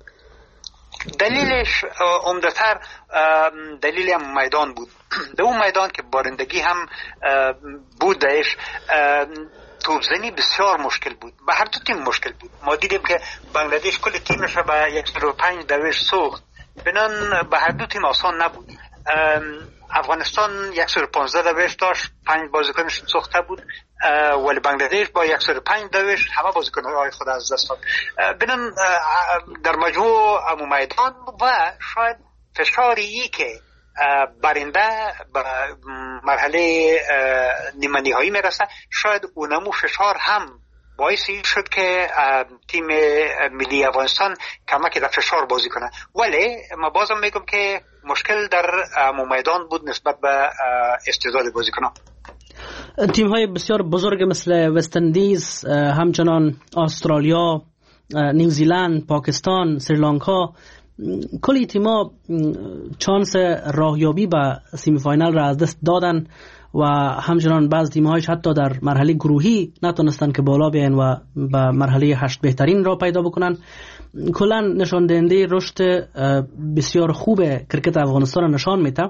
[SPEAKER 10] دلیلش عمدتر دلیل هم میدان بود. در اون میدان که بارندگی هم بودش، توپزنی بسیار مشکل بود. به هر 2 تیم مشکل بود. ما دیدیم که بنگلادش کل تیمش به 105 دوش سوخت، بنان به هر 2 تیم آسان نبود. افغانستان 115 دوش داشت، 5 بازیکنش سوخته بود، ولی بنگلادش با 105 دوش همه بازیکن‌های خود از دست داد. بنان در مجموع میدان و شاید فشاری که برنده به مرحله نیمه نهایی میرسه، شاید اونمو فشار هم باعثی شد که تیم ملی افغانستان کمک در فشار بازی کنه. ولی ما بازم میگم که مشکل در میدان بود نسبت به استعداد بازیکنان.
[SPEAKER 2] تیم های بسیار بزرگ مثل وست اندیز، همچنان استرالیا، نیوزیلند، پاکستان، سریلانکا، کلی تیم‌ها چانس راهیابی به سیمی فاینال را از دست دادن و همچنان بعض تیم‌هایش حتی در مرحله گروهی نتونستن که بالا بیاین و به مرحله 8 بهترین را پیدا بکنن. کلا نشان دهنده رشد بسیار خوب کرکت افغانستان نشان میده.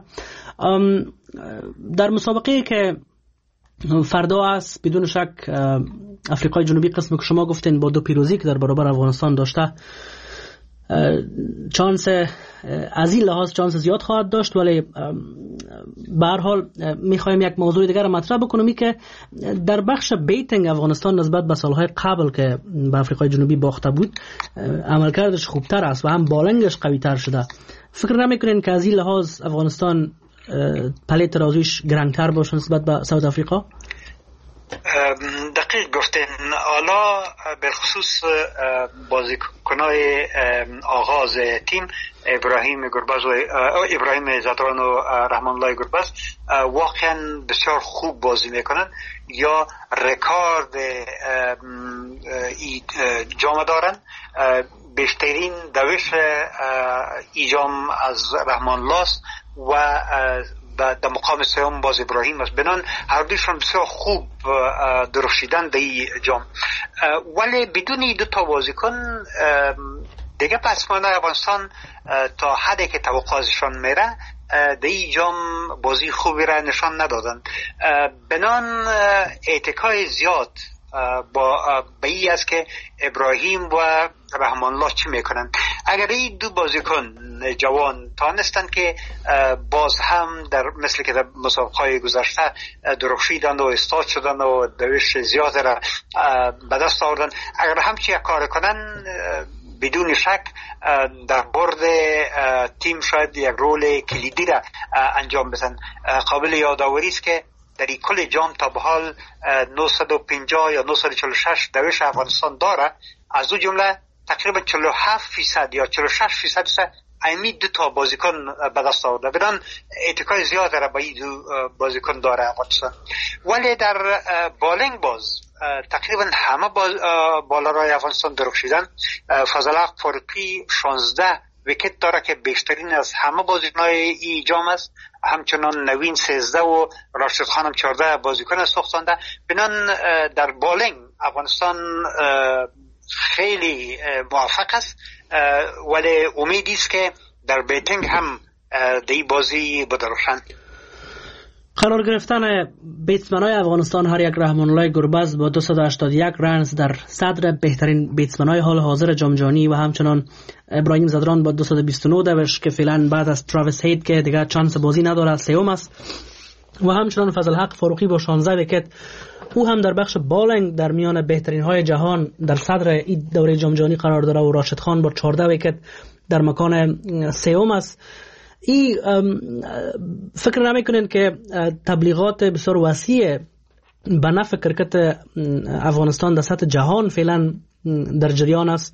[SPEAKER 2] در مسابقه که فردا است بدون شک آفریقای جنوبی قسم که شما گفتین با 2 پیروزی که در برابر افغانستان داشته چانس از این لحاظ چانس زیاد خواهد داشت، ولی به هر حال میخوایم یک موضوع دیگر مطرح بکنم که در بخش بیتینگ افغانستان نسبت به سالهای قبل که به آفریقای جنوبی باخته بود عملکردش خوبتر است و هم بالنگش قوی تر شده. فکر نمیکنین که از این لحاظ افغانستان پله ترازویش گرانتر باشه نسبت به ساوت آفریقا؟
[SPEAKER 10] دقیق گفتین. حالا بالخصوص بازیکنای آغاز تیم ابراهیم گربز و ابراهیم زدران و رحمان الله گربز واقعا بسیار خوب بازی میکنن، یا رکورد جام دارن. بیشترین دوش ایجام از رحمان الله و در مقام سوم باز ابراهیم است. بنان هر دویشون بسیار خوب درخشیدن در این جام، ولی بدون دو تا بازیکن دیگه بتسمان‌های افغانستان تا حدی که توقعاتشان میره در این جام بازی خوبی را نشان ندادن. بنان اتکای زیاد به ای است که ابراهیم و رحمان الله چی میکنن. اگر این دو بازیکن جوان تانستن که باز هم در مثل که در مسابقه‌های گذشته درخشیدن و استاد شدن و دوش زیاد را به دست آوردن، اگر همچی کار کنن بدون شک در برد تیم شاید یک رول کلیدی را انجام بدن. قابل یادآوری است که در این کل جام تا به حال 950 یا 946 دوش افغانستان داره، از او جمله تقریبا 47% یا 46% ایمی دو تا بازیکن به دست آورده. بدان اتکای زیاد را با این دو بازیکن داره افغانستان. ولی در بالینگ باز تقریبا همه بالارای افغانستان درخشیدن. فضل حق فاروقی 16 ویکت داره که بیشترین از همه بازیکن‌های این جام است. همچنان نوین 13 و راشد خان هم 14 بازیکن ساختنده. بنان در بالینگ افغانستان خیلی موفق است، ولی امیدی است که در بیتینگ هم دی بازی بدرخشند.
[SPEAKER 2] قرار گرفتن بیتسمن‌های افغانستان هر یک رحمان الله گربز با 281 رنز در صدر بهترین بیتسمن‌های حال حاضر جام جهانی و همچنان ابراهیم زدران با 229 دوش که فعلا بعد از تراویس هید که دیگه چانس بازی نداره سوم است، و همچنان فضل حق فاروقی با 16 ویکت او هم در بخش بالینگ در میان بهترین های جهان در صدر این دوره جام جهانی قرار داره و راشد خان با 14 ویکت در مکان سوم است. این فکر نمیکنین که تبلیغات بسیار وسیع به نفع کرکت افغانستان در سطح جهان فعلا در جریان است؟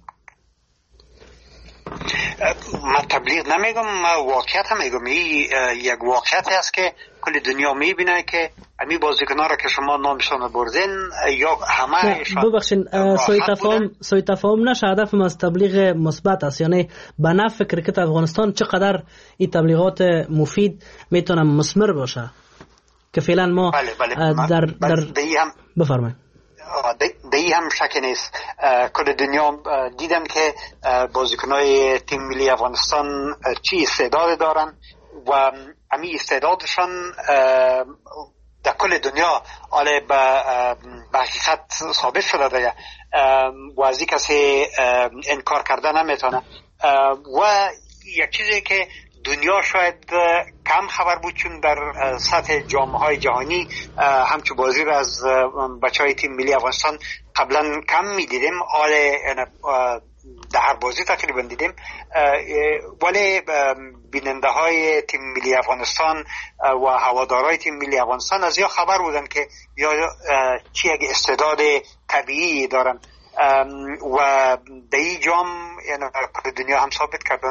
[SPEAKER 10] من تبلیغ نمیگم، من واقعیت هم میگم. این یک واقعیت است که کل دنیا میبینه که امی بازیکن‌ها را که شما نامشان بردین یا همه
[SPEAKER 2] ببخشین سوی تفاهم نشه. هدفم از تبلیغ مثبت است، یعنی به نفع کرکت افغانستان چقدر این تبلیغات مفید میتونه مثمر باشه که فعلا ما در بفرمایید.
[SPEAKER 10] دی هم شک نیست. کل دنیا دیدن که بازیکنای تیم ملی افغانستان چی استعداد دارن و امی استعدادشان در کل دنیا آله به حقیقت ثابت شده دیگه و از این کسی انکار کردن نمیتونه. و یک چیزی که دنیا شاید کم خبر بود، چون در سطح جام‌های جهانی همچو بازی را از بچهای تیم ملی افغانستان قبلا کم می‌دیدیم، در هر بازی تقریبا دیدیم، ولی بیننده های تیم ملی افغانستان و هوادارهای تیم ملی افغانستان از یا خبر بودن که یا چی یک استعداد طبیعی دارن و در این جام دنیا هم ثابت کردن.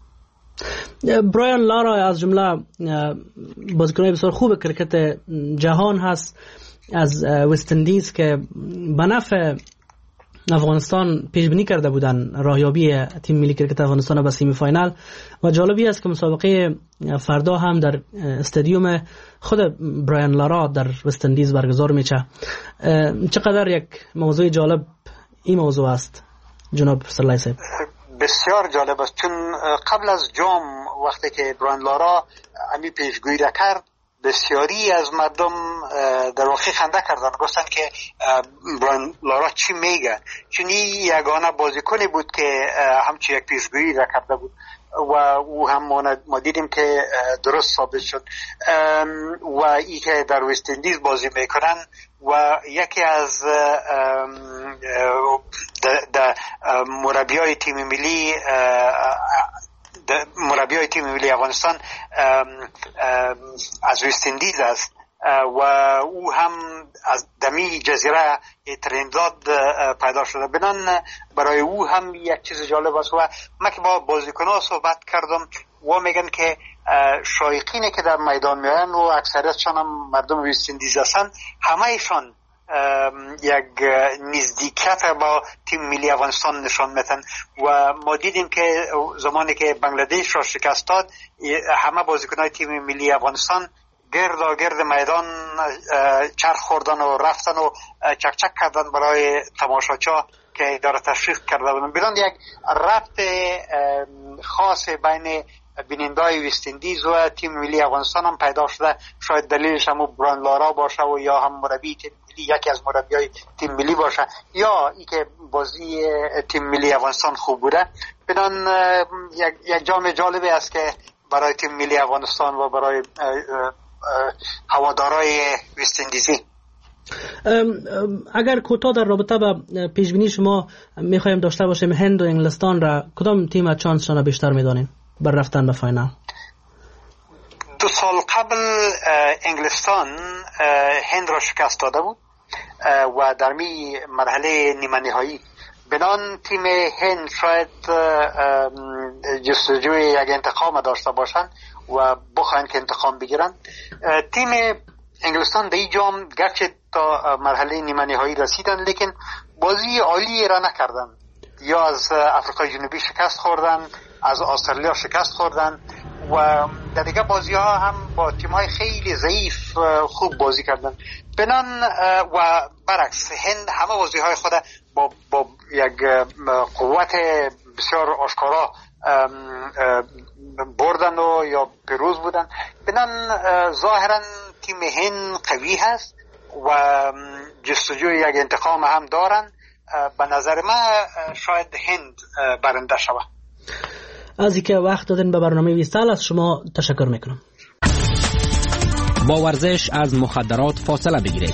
[SPEAKER 2] برایان لارا از جمله بازیکن بسیار خوب کرکت جهان هست از وست اندیز که به نفع افغانستان پیش بینی کرده بودن راهیابی تیم ملی کرکت افغانستان به سیمی فاینال و جالبی است که مسابقه فردا هم در استادیوم خود برایان لارا در وست اندیز برگزار میشه. چقدر یک موضوع جالب این موضوع است جناب سرلای صاحب؟
[SPEAKER 10] بسیار جالب است، چون قبل از جام وقتی که برایان لارا امی پیشگویی را کرد بسیاری از مردم در واقع خنده کردن، گفتن که برایان لارا چی میگه، چون این یگانه بازیکنی بود که همچی یک پیشگویی را کرده بود و او هم ما دیدیم که درست ثابت شد. و ای که در وست اندیز بازی میکنن و یکی از مربیای تیم ملی مربیای تیم ملی افغانستان از وست اندیز است و او هم در تمی جزیره ترنداد پیدا شده. بنان برای او هم یک چیز جالب است. و من که با بازیکن‌ها صحبت کردم و میگن که شایقینی که در میدان میان و اکثریتشان هم مردم وست اندیز هستند، همه ایشان یک نزدیکیت با تیم ملی افغانستان نشان میدن. و ما دیدیم که زمانی که بنگلادش را شکست داد، همه بازیکن‌های تیم ملی افغانستان گرد میدان چرخ خوردن و رفتن و چکچک کردن برای تماشاچا که داره تشویق کرده بودن. بدون یک ربط خاص بین بیننده‌های وست اندیز و تیم ملی افغانستان هم پیدا شده. شاید دلیلش هم بران لارا باشه و یا هم مربی تیم ملی، یکی از مربیای تیم ملی باشه، یا ای که بازی تیم ملی افغانستان خوب بوده. بدون یک جام جالبی است که برای تیم ملی افغانستان و برای هوادارای وست اندیزی.
[SPEAKER 2] اگر کوتاه در رابطه با پیشبینی شما میخوایم داشته باشیم هند و انگلستان را، کدام تیم چانس را بیشتر میدانیم بر رفتن به فاینال؟
[SPEAKER 10] 2 سال قبل انگلستان هند را شکست داده بود و در می مرحله نیمه نهایی. بنان تیم هند شاید جستجوی یک انتقام داشته باشند و بخواهند که انتقام بگیرن. تیم انگلستان در این جام گرچه تا مرحله نیمه نهایی رسیدن، لیکن بازی عالی را نکردن. یا از آفریقای جنوبی شکست خوردن، از استرالیا شکست خوردن و در دیگه بازی ها هم با تیم های خیلی ضعیف خوب بازی کردن. بنان و برعکس هند همه بازی های خود با یک قوت بسیار آشکارا بردن و یا پیروز بودن. بنان ظاهرا تیم هند قوی هست و جستجوی یک انتقام هم دارن. به نظر من شاید هند برنده شود.
[SPEAKER 2] از اینکه وقت دادن به برنامه ویسال از شما تشکر میکنم.
[SPEAKER 20] با ورزش از مخدرات فاصله بگیرید.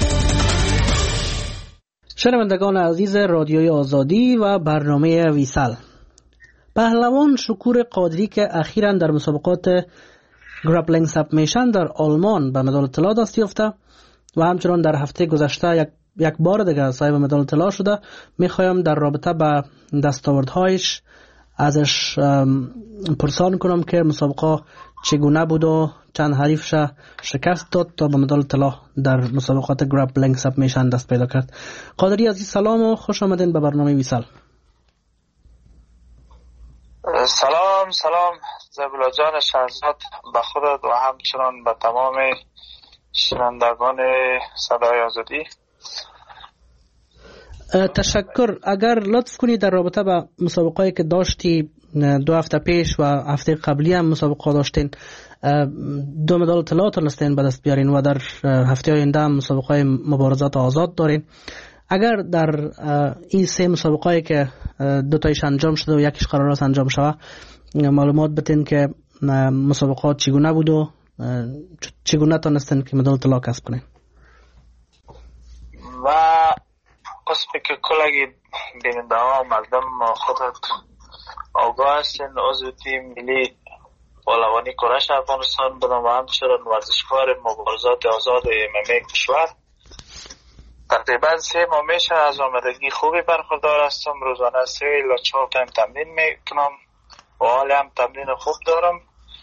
[SPEAKER 2] شنوندگان عزیز رادیوی آزادی و برنامه ویسال، پهلوان شکور قادری که اخیراً در مسابقات گرپلینگ سبمیشن در آلمان به مدال طلا دست یافته و همچنان در هفته گذشته یک بار دیگر صاحب مدال طلا شده، میخوایم در رابطه با دستاوردهایش ازش پرسان کنم که مسابقه چگونه بود و چند حریفش شکست داد تا به مدال طلا در مسابقات گرپلینگ سبمیشن دست پیدا کرد. قادری عزیز سلام و خوش آمدین به برنامه ویسال.
[SPEAKER 23] سلام زبیلا جان شهرزاد، به خودت و همچنان به تمام شنوندگان صدای آزادی.
[SPEAKER 2] تشکر. اگر لطف کنی در رابطه با مسابقه‌ای که داشتی 2 هفته پیش و هفته قبلی هم مسابقه داشتین، 2 مدال طلا تونستین به دست بیارین و در هفته آینده هم مسابقه مبارزات آزاد دارین. اگر در این 3 مسابقه‌ای که 2 تایش انجام شده و یکیش قرار است انجام شود معلومات بدین که مسابقات چگونه بود و چگونه تونستین که مدال طلا کسب کنین.
[SPEAKER 23] و قسمی که کلگی بیننده ها و مردم خودت آگاه هستین، عضو تیم ملی پهلوانی کرش افغانستان بودم و همچنان ورزشکار مبارزات آزاد MMA کشور. تقریبا 3 ماه میشه از آمدگی خوبی برخوردار هستم. روزانه 3 الی 4 تایم تمرین میکنم و حالی هم تمرین خوب دارم.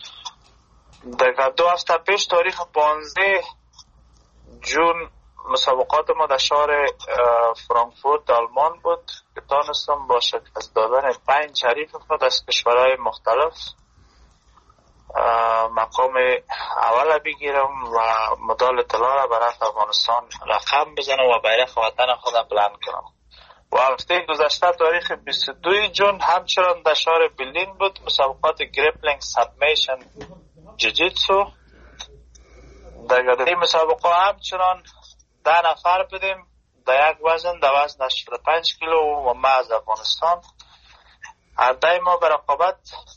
[SPEAKER 23] در 2 هفته پیش تاریخ 15 جون مسابقات ما در شهر فرانکفورت آلمان بود که تانستم با شکست دادن 5 حریف خود از کشورهای مختلف مقام اول بگیرم و مدال طلا را برای افغانستان رقم بزنم و بیرق وطن خودم بلند کنم. و هفته گذشته تاریخ 22 جون همچنان در شهر برلین بود مسابقات گریپلینگ سبمیشن جوجیتسو. در این مسابقه همچنان 10 نفر بودیم در یک وزن، در وزن 85 کیلو و ما از افغانستان. هر دای ما به رقابت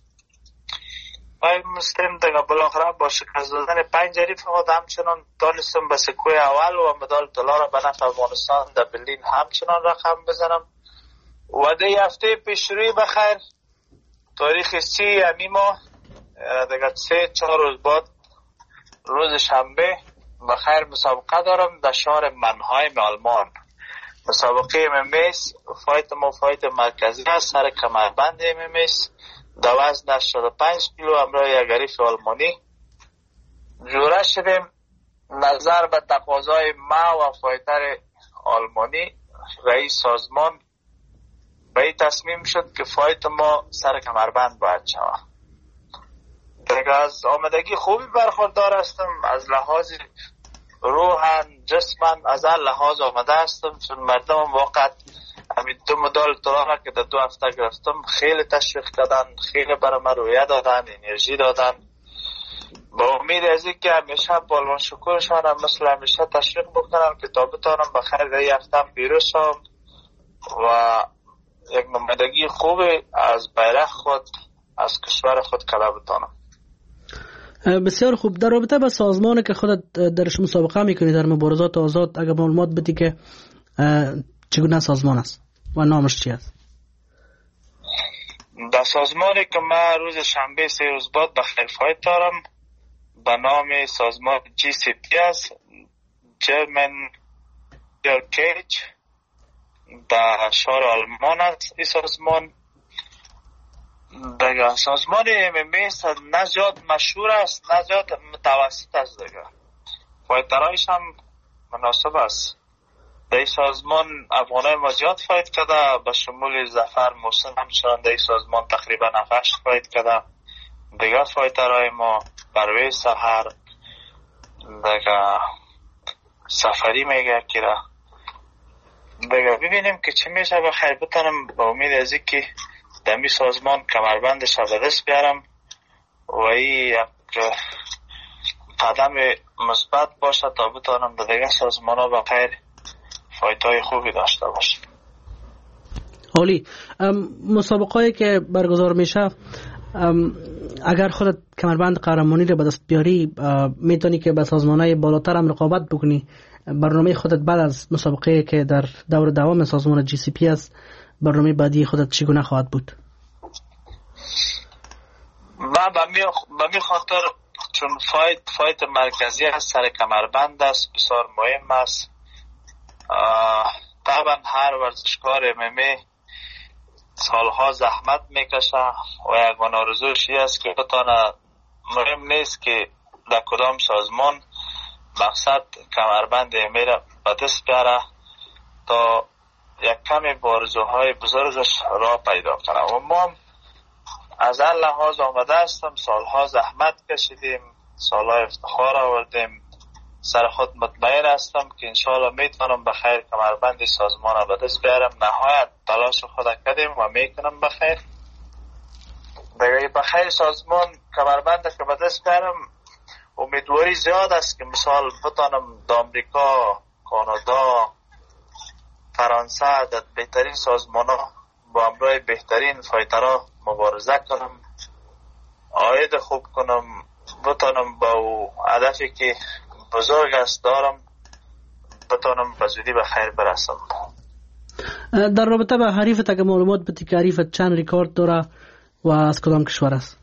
[SPEAKER 23] مسلم دیگه بالاخره با شکست دادن 5 حریف خود همچنان دانستم به سکوی اول و مدال طلا را به نفع افغانستان در برلین همچنان رقم بزنم. و دی هفته پیشروی بخیر تاریخ 30 امی ماه دیگه 3-4 روز بعد روز شنبه بخیر مسابقه دارم در شهر منهایم آلمان. مسابقه MMS فایت مرکزی است، سر کمربند MMS در وزن 85 کیلو همراه یک حریف آلمانی جوره شدیم. نظر به تقاضای ما و فایتر آلمانی رئیس سازمان به این تصمیم شد که فایت ما سر کمربند باید شود. دیگه از آمدگی خوبی برخوردار هستم، از لحاظ روحن جسمن از هر لحاظ آمده هستم، چون مردم واقعا همین 2 مدال طلا که در 2 هفته گرفتم خیلی تشویق کردن، خیلی برای من رویه دادن، انرژی دادن. با امید از این که همیشه بالوان شکرشان هم مثل همیشه تشویق بکنم که تا بتانم بخیر در این هفته پیروز شم و یک نمایندگی خوب از بیرق خود از کشور خود کلا بتانم.
[SPEAKER 2] بسیار خوب. در رابطه با سازمانی که خودت درش مسابقه میکنی در مبارزات آزاد، اگر معلومات بدی که چگونه سازمان است و نامش چی است؟
[SPEAKER 23] در سازمانی که من روز شنبه 3 روز بعد بخیر فایت دارم به نام سازمان GCP است، جرمن کیج، در شهر آلمان است. این سازمان دیگه سازمان MMS نه زیاد مشهور است نه زیاد متوسط است، دیگه فایترهایش هم مناسب است. در این سازمان افغانای ما زیاد فایت کرده، به شمول ظفر محسن همچنان در این سازمان تقریبا 7-8 فایت کرده. دیگه فایترهای ما پرویز سحر، دیگه سفری میگه کرده. دیگه ببینیم که چی میشه. بخیر بتانم با امید از این که دمی سازمان کمربندش به دست بیارم و این یک قدم مثبت باشه تا بتانم در دیگه سازمان ها بخیر فایت های خوبی داشته باشه.
[SPEAKER 2] عالی. مسابقه که برگزار میشه، اگر خودت کمربند قهرمانی رو به دست بیاری میتونی که به سازمانهای بالاتر هم رقابت بکنی. برنامه خودت بعد از مسابقه که در دور دوام سازمان GCP است، برنامه بعدی خودت چگونه خواهد بود؟
[SPEAKER 23] من به می خاطر چون فایت مرکزی است، سر کمربند است، بسیار مهم است. طبعا هر ورزشکار MMA سالها زحمت میکشه و یگانه آرزوش است که بتانه، مهم نیست که در کدام سازمان، مقصد کمربند MMA را به دست بیاره تا یک کمی با آرزوهای بزرگش را پیدا کنه. و ما از هر لحاظ آمده هستم، سالها زحمت کشیدیم، سالها افتخار آوردیم، سر خود مطمئن هستم که انشاءالله میتونم بخیر کمربند سازمان را به دست بیارم. نهایت تلاش خود کردیم و میکنم بخیر. دیگه بخیر سازمان کمربند که به دست بیارم، امیدواری زیاد است که مثال بتانم در امریکا، کانادا، فرانسه در بهترین سازمان ها با همراه بهترین فایترها مبارزه کنم، عاید خوب کنم، بتانم با او هدفی که بزرگ است دارم بتانم به زودی به خیر برسم.
[SPEAKER 2] در رابطه با حریفت اگه معلومات بدی که حریفت چند ریکارد داره و از کدام کشور است؟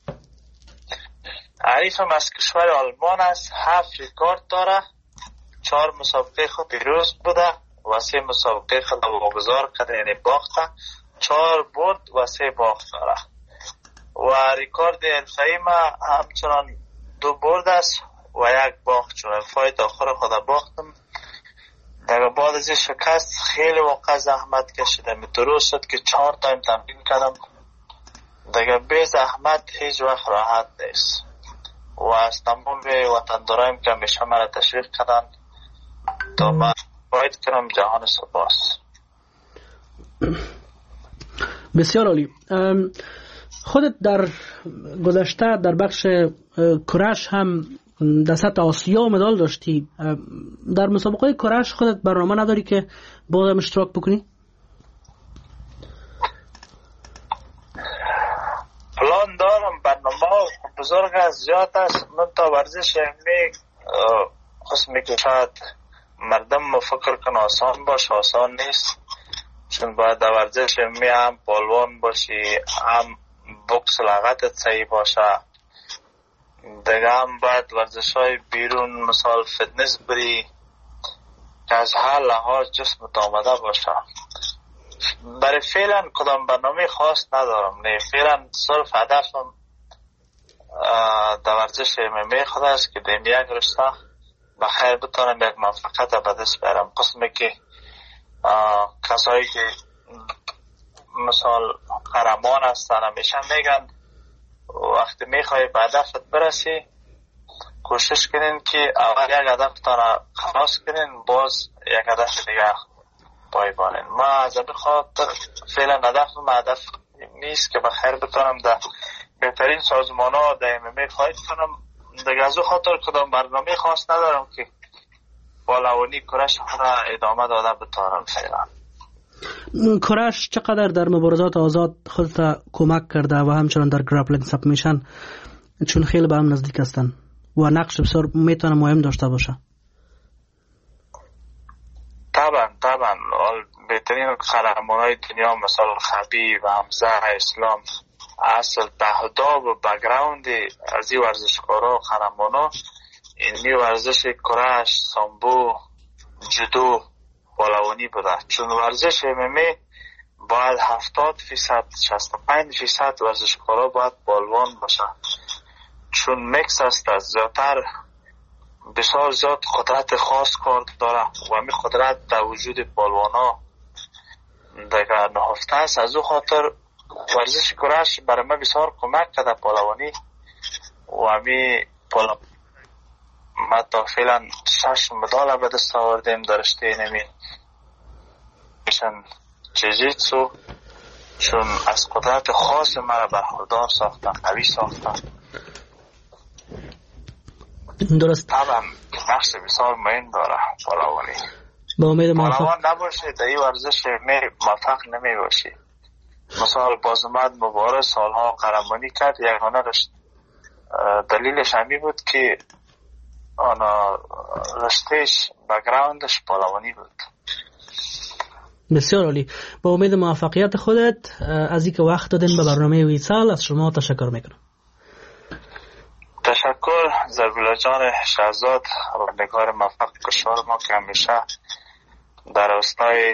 [SPEAKER 23] حریفم از کشور آلمان است، 7 ریکارد داره، 4 مسابقه خود پیروز بوده و 3 مسابقه خود واگذار کرده، یعنی باخته. 4 برد و 3 باخت داره و ریکارد حرفه‌ای ما همچنان 2 برد است و 1 باخت، چون فایت آخر خود باختم. دیگه بعد از این شکست خیلی واقعا زحمت کشیدم، درست شد که 4 تایم تمرین کردم. دیگه به زحمت هیچ وقت راحت نیست و از تمام وطندارایم که همیشه مرا تشویق کردن تا من باید کنم جهان سپاس.
[SPEAKER 2] بسیار عالی. خودت در گذشته در بخش کرش هم در سطح آسیا مدال داشتی. در مسابقه کرش خودت برنامه نداری که بازم اشتراک بکنی؟
[SPEAKER 23] پلان دارم، برنامه بزرگ است، زیاد است. من تا ورزش علمی قسمی که شاید مردم فکر کنه آسان باشه، آسان نیست، چون باید در ورزش علمی هم پالوان باشی، هم بوکس لغتت صحیح باشه، دیگه هم باید ورزش های بیرون مثال فتنس بری که از هر لحاظ جسمت آمده باشه. برای فعلا کدام برنامه خاص ندارم، نه فعلا صرف هدفم در ورزش MMA خود است که دیم یک رشته بخیر بتونم یک موفقیت به دست بیارم. قسمی که کسایی که مثال قهرمان هستن همیشه میگن وقتی میخوای به هدفت برسی کوشش کنین که اول یک هدفتان خلاص کنین باز یک هدف دیگه پایبانین. ما از این خاطر فعلا هدف نیست که بخیر بتونم در بهترین سازمان ها در MMA فایت کنم. دیگه از اون خاطر کدام برنامه خاص ندارم که بالوانی کرش خود ادامه داده بتونم. فعلا
[SPEAKER 2] کرش چقدر در مبارزات آزاد خودت کمک کرده و همچنان در گرپلینگ سبمیشن، چون خیلی به هم نزدیک هستن و نقش بسیار میتونه مهم داشته باشه؟
[SPEAKER 23] طبعا بهترین قهرمانای دنیا مثلا خبیب و حمزه اسلام اصل تهداب و بگراوند از این ورزشکارا قهرمانا این ورزش کرش، سامبو، جودو، بالوانی بوده. چون ورزش MMA باید 70% 65% ورزشکارا باید بالوان باشه، چون میکس است از زیادتر بسیار زیاد قدرت خاص کار داره و همین قدرت در وجود بالوانا دیگر نهفته است. از او خاطر ورزش کرش برای من بسیار کمک کرده بالوانی و همین ما تا فعلا 6 مدال به دست آوردیم در رشته نمی جیجیتسو، چون از قدرت خاص مرا برخوردار ساختن، قوی ساختن.
[SPEAKER 2] درست.
[SPEAKER 23] طبعا نقش بسیار مهم داره بالوانی.
[SPEAKER 2] با امید موفق.
[SPEAKER 23] بالوان نباشه در این ورزش موفق نمی باشی. مثلا بازمد مبارز سالها قهرمانی کرد، یگانه دلیلش همی بود که آنا رشتهش بگراوندش بالوانی بود.
[SPEAKER 2] بسیار عالی. با امید موفقیت خودت از اینکه وقت دادین به برنامه ویسال از شما تشکر میکنم.
[SPEAKER 23] تشکر زربولا جان شهزاد و نگار موفق کشور ما که همیشه در راستای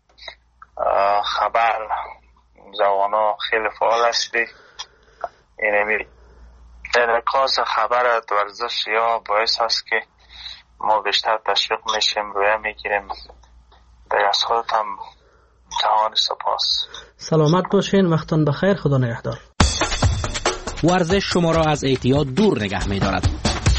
[SPEAKER 23] خبر جوانا خیلی فعال هستی. اینمی انعکاس خبر ورزش یا باعث هست که ما بیشتر تشویق میشیم، رویه میگیریم. در از خودت هم جهان سپاس.
[SPEAKER 2] سلامت باشین، وقتان بخیر، خدا نگهدار.
[SPEAKER 20] ورزش شما را از اعتیاد دور نگه می دارد.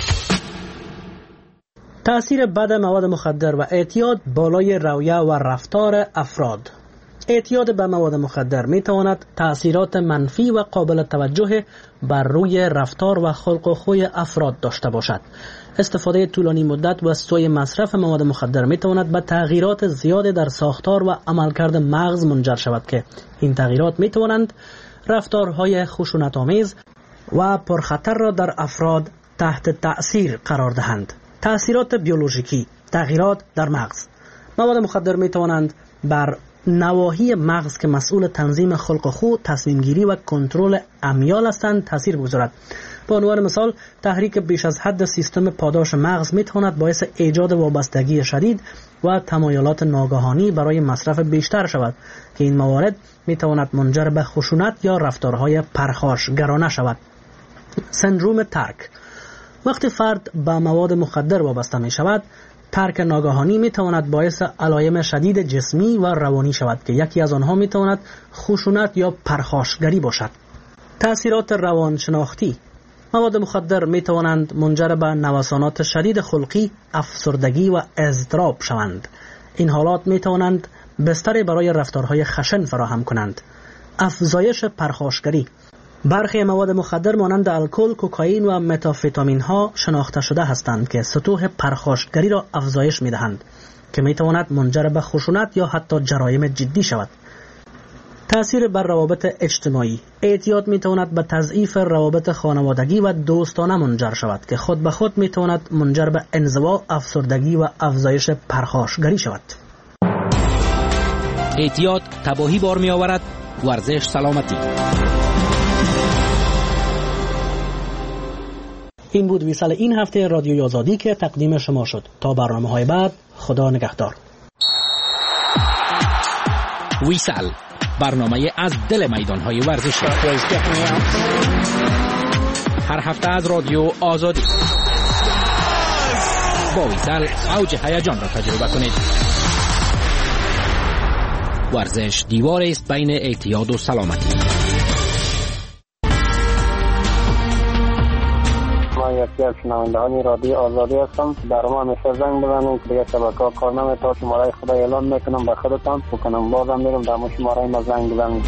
[SPEAKER 2] تأثیر بد مواد مخدر و اعتیاد بالای رویه و رفتار افراد. اعتیاد به مواد مخدر می تواند تأثیرات منفی و قابل توجه بر روی رفتار و خلق و خوی افراد داشته باشد. استفاده طولانی مدت و سوی مصرف مواد مخدر می تواند به تغییرات زیاد در ساختار و عملکرد مغز منجر شود که این تغییرات می توانند رفتارهای خشونت‌آمیز و پرخطر را در افراد تحت تأثیر قرار دهند. تأثیرات بیولوژیکی، تغییرات در مغز. مواد مخدر می توانند بر نواحی مغز که مسئول تنظیم خلق و خو، تصمیم گیری و کنترل امیال هستند تأثیر بگذارد. به عنوان مثال، تحریک بیش از حد سیستم پاداش مغز می تواند باعث ایجاد وابستگی شدید و تمایلات ناگهانی برای مصرف بیشتر شود که این موارد می تواند منجر به خشونت یا رفتارهای پرخاشگرانه شود. سندروم ترک. وقتی فرد به مواد مخدر وابسته می شود، ترک ناگهانی می تواند باعث علایم شدید جسمی و روانی شود که یکی از آنها می تواند خشونت یا پرخاشگری باشد. تأثیرات روانشناختی. مواد مخدر می توانند منجر به نوسانات شدید خلقی، افسردگی و اضطراب شوند. این حالات می توانند بستری برای رفتارهای خشن فراهم کنند. افزایش پرخاشگری. برخی مواد مخدر مانند الکل، کوکائین و متامفتامین ها شناخته شده هستند که سطوح پرخاشگری را افزایش می دهند که می تواند منجر به خشونت یا حتی جرایم جدی شود. تأثیر بر روابط اجتماعی. اعتیاد می تواند به تضعیف روابط خانوادگی و دوستانه منجر شود که خود به خود می تواند منجر به انزوا، افسردگی و افزایش پرخاشگری شود.
[SPEAKER 20] اعتیاد تباهی بار می آورد، ورزش سلامتی.
[SPEAKER 2] این بود ویسال این هفته رادیوی آزادی که تقدیم شما شد. تا برنامه‌های بعد، خدا نگهدار.
[SPEAKER 20] ویسال، برنامه از دل میدان‌های ورزشی. هر هفته از رادیو آزادی. با ویسال اوج هیجان را تجربه کنید. ورزش دیوار است بین اعتیاد و سلامتی.
[SPEAKER 22] من یکی از شنوندگان رادیو آزادی هستم. در ما همیشه زنگ بزنید دیگه شبکه‌ها کار نمی‌کنه. شماره خدا اعلام میکنم به خودتان بکنم بازم میرم در شماره ما زنگ بزنید.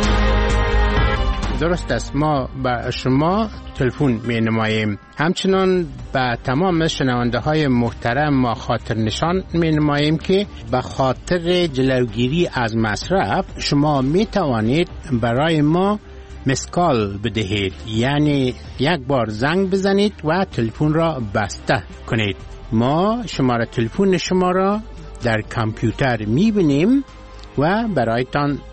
[SPEAKER 3] درست است، ما به شما تلفن می نماییم. همچنان به تمام شنونده های محترم ما خاطر نشان می نماییم که به خاطر جلوگیری از مصرف شما می توانید برای ما مسکال بدهید، یعنی یک بار زنگ بزنید و تلفن را بسته کنید. ما شماره تلفن شما را در کامپیوتر می بینیم و برایتان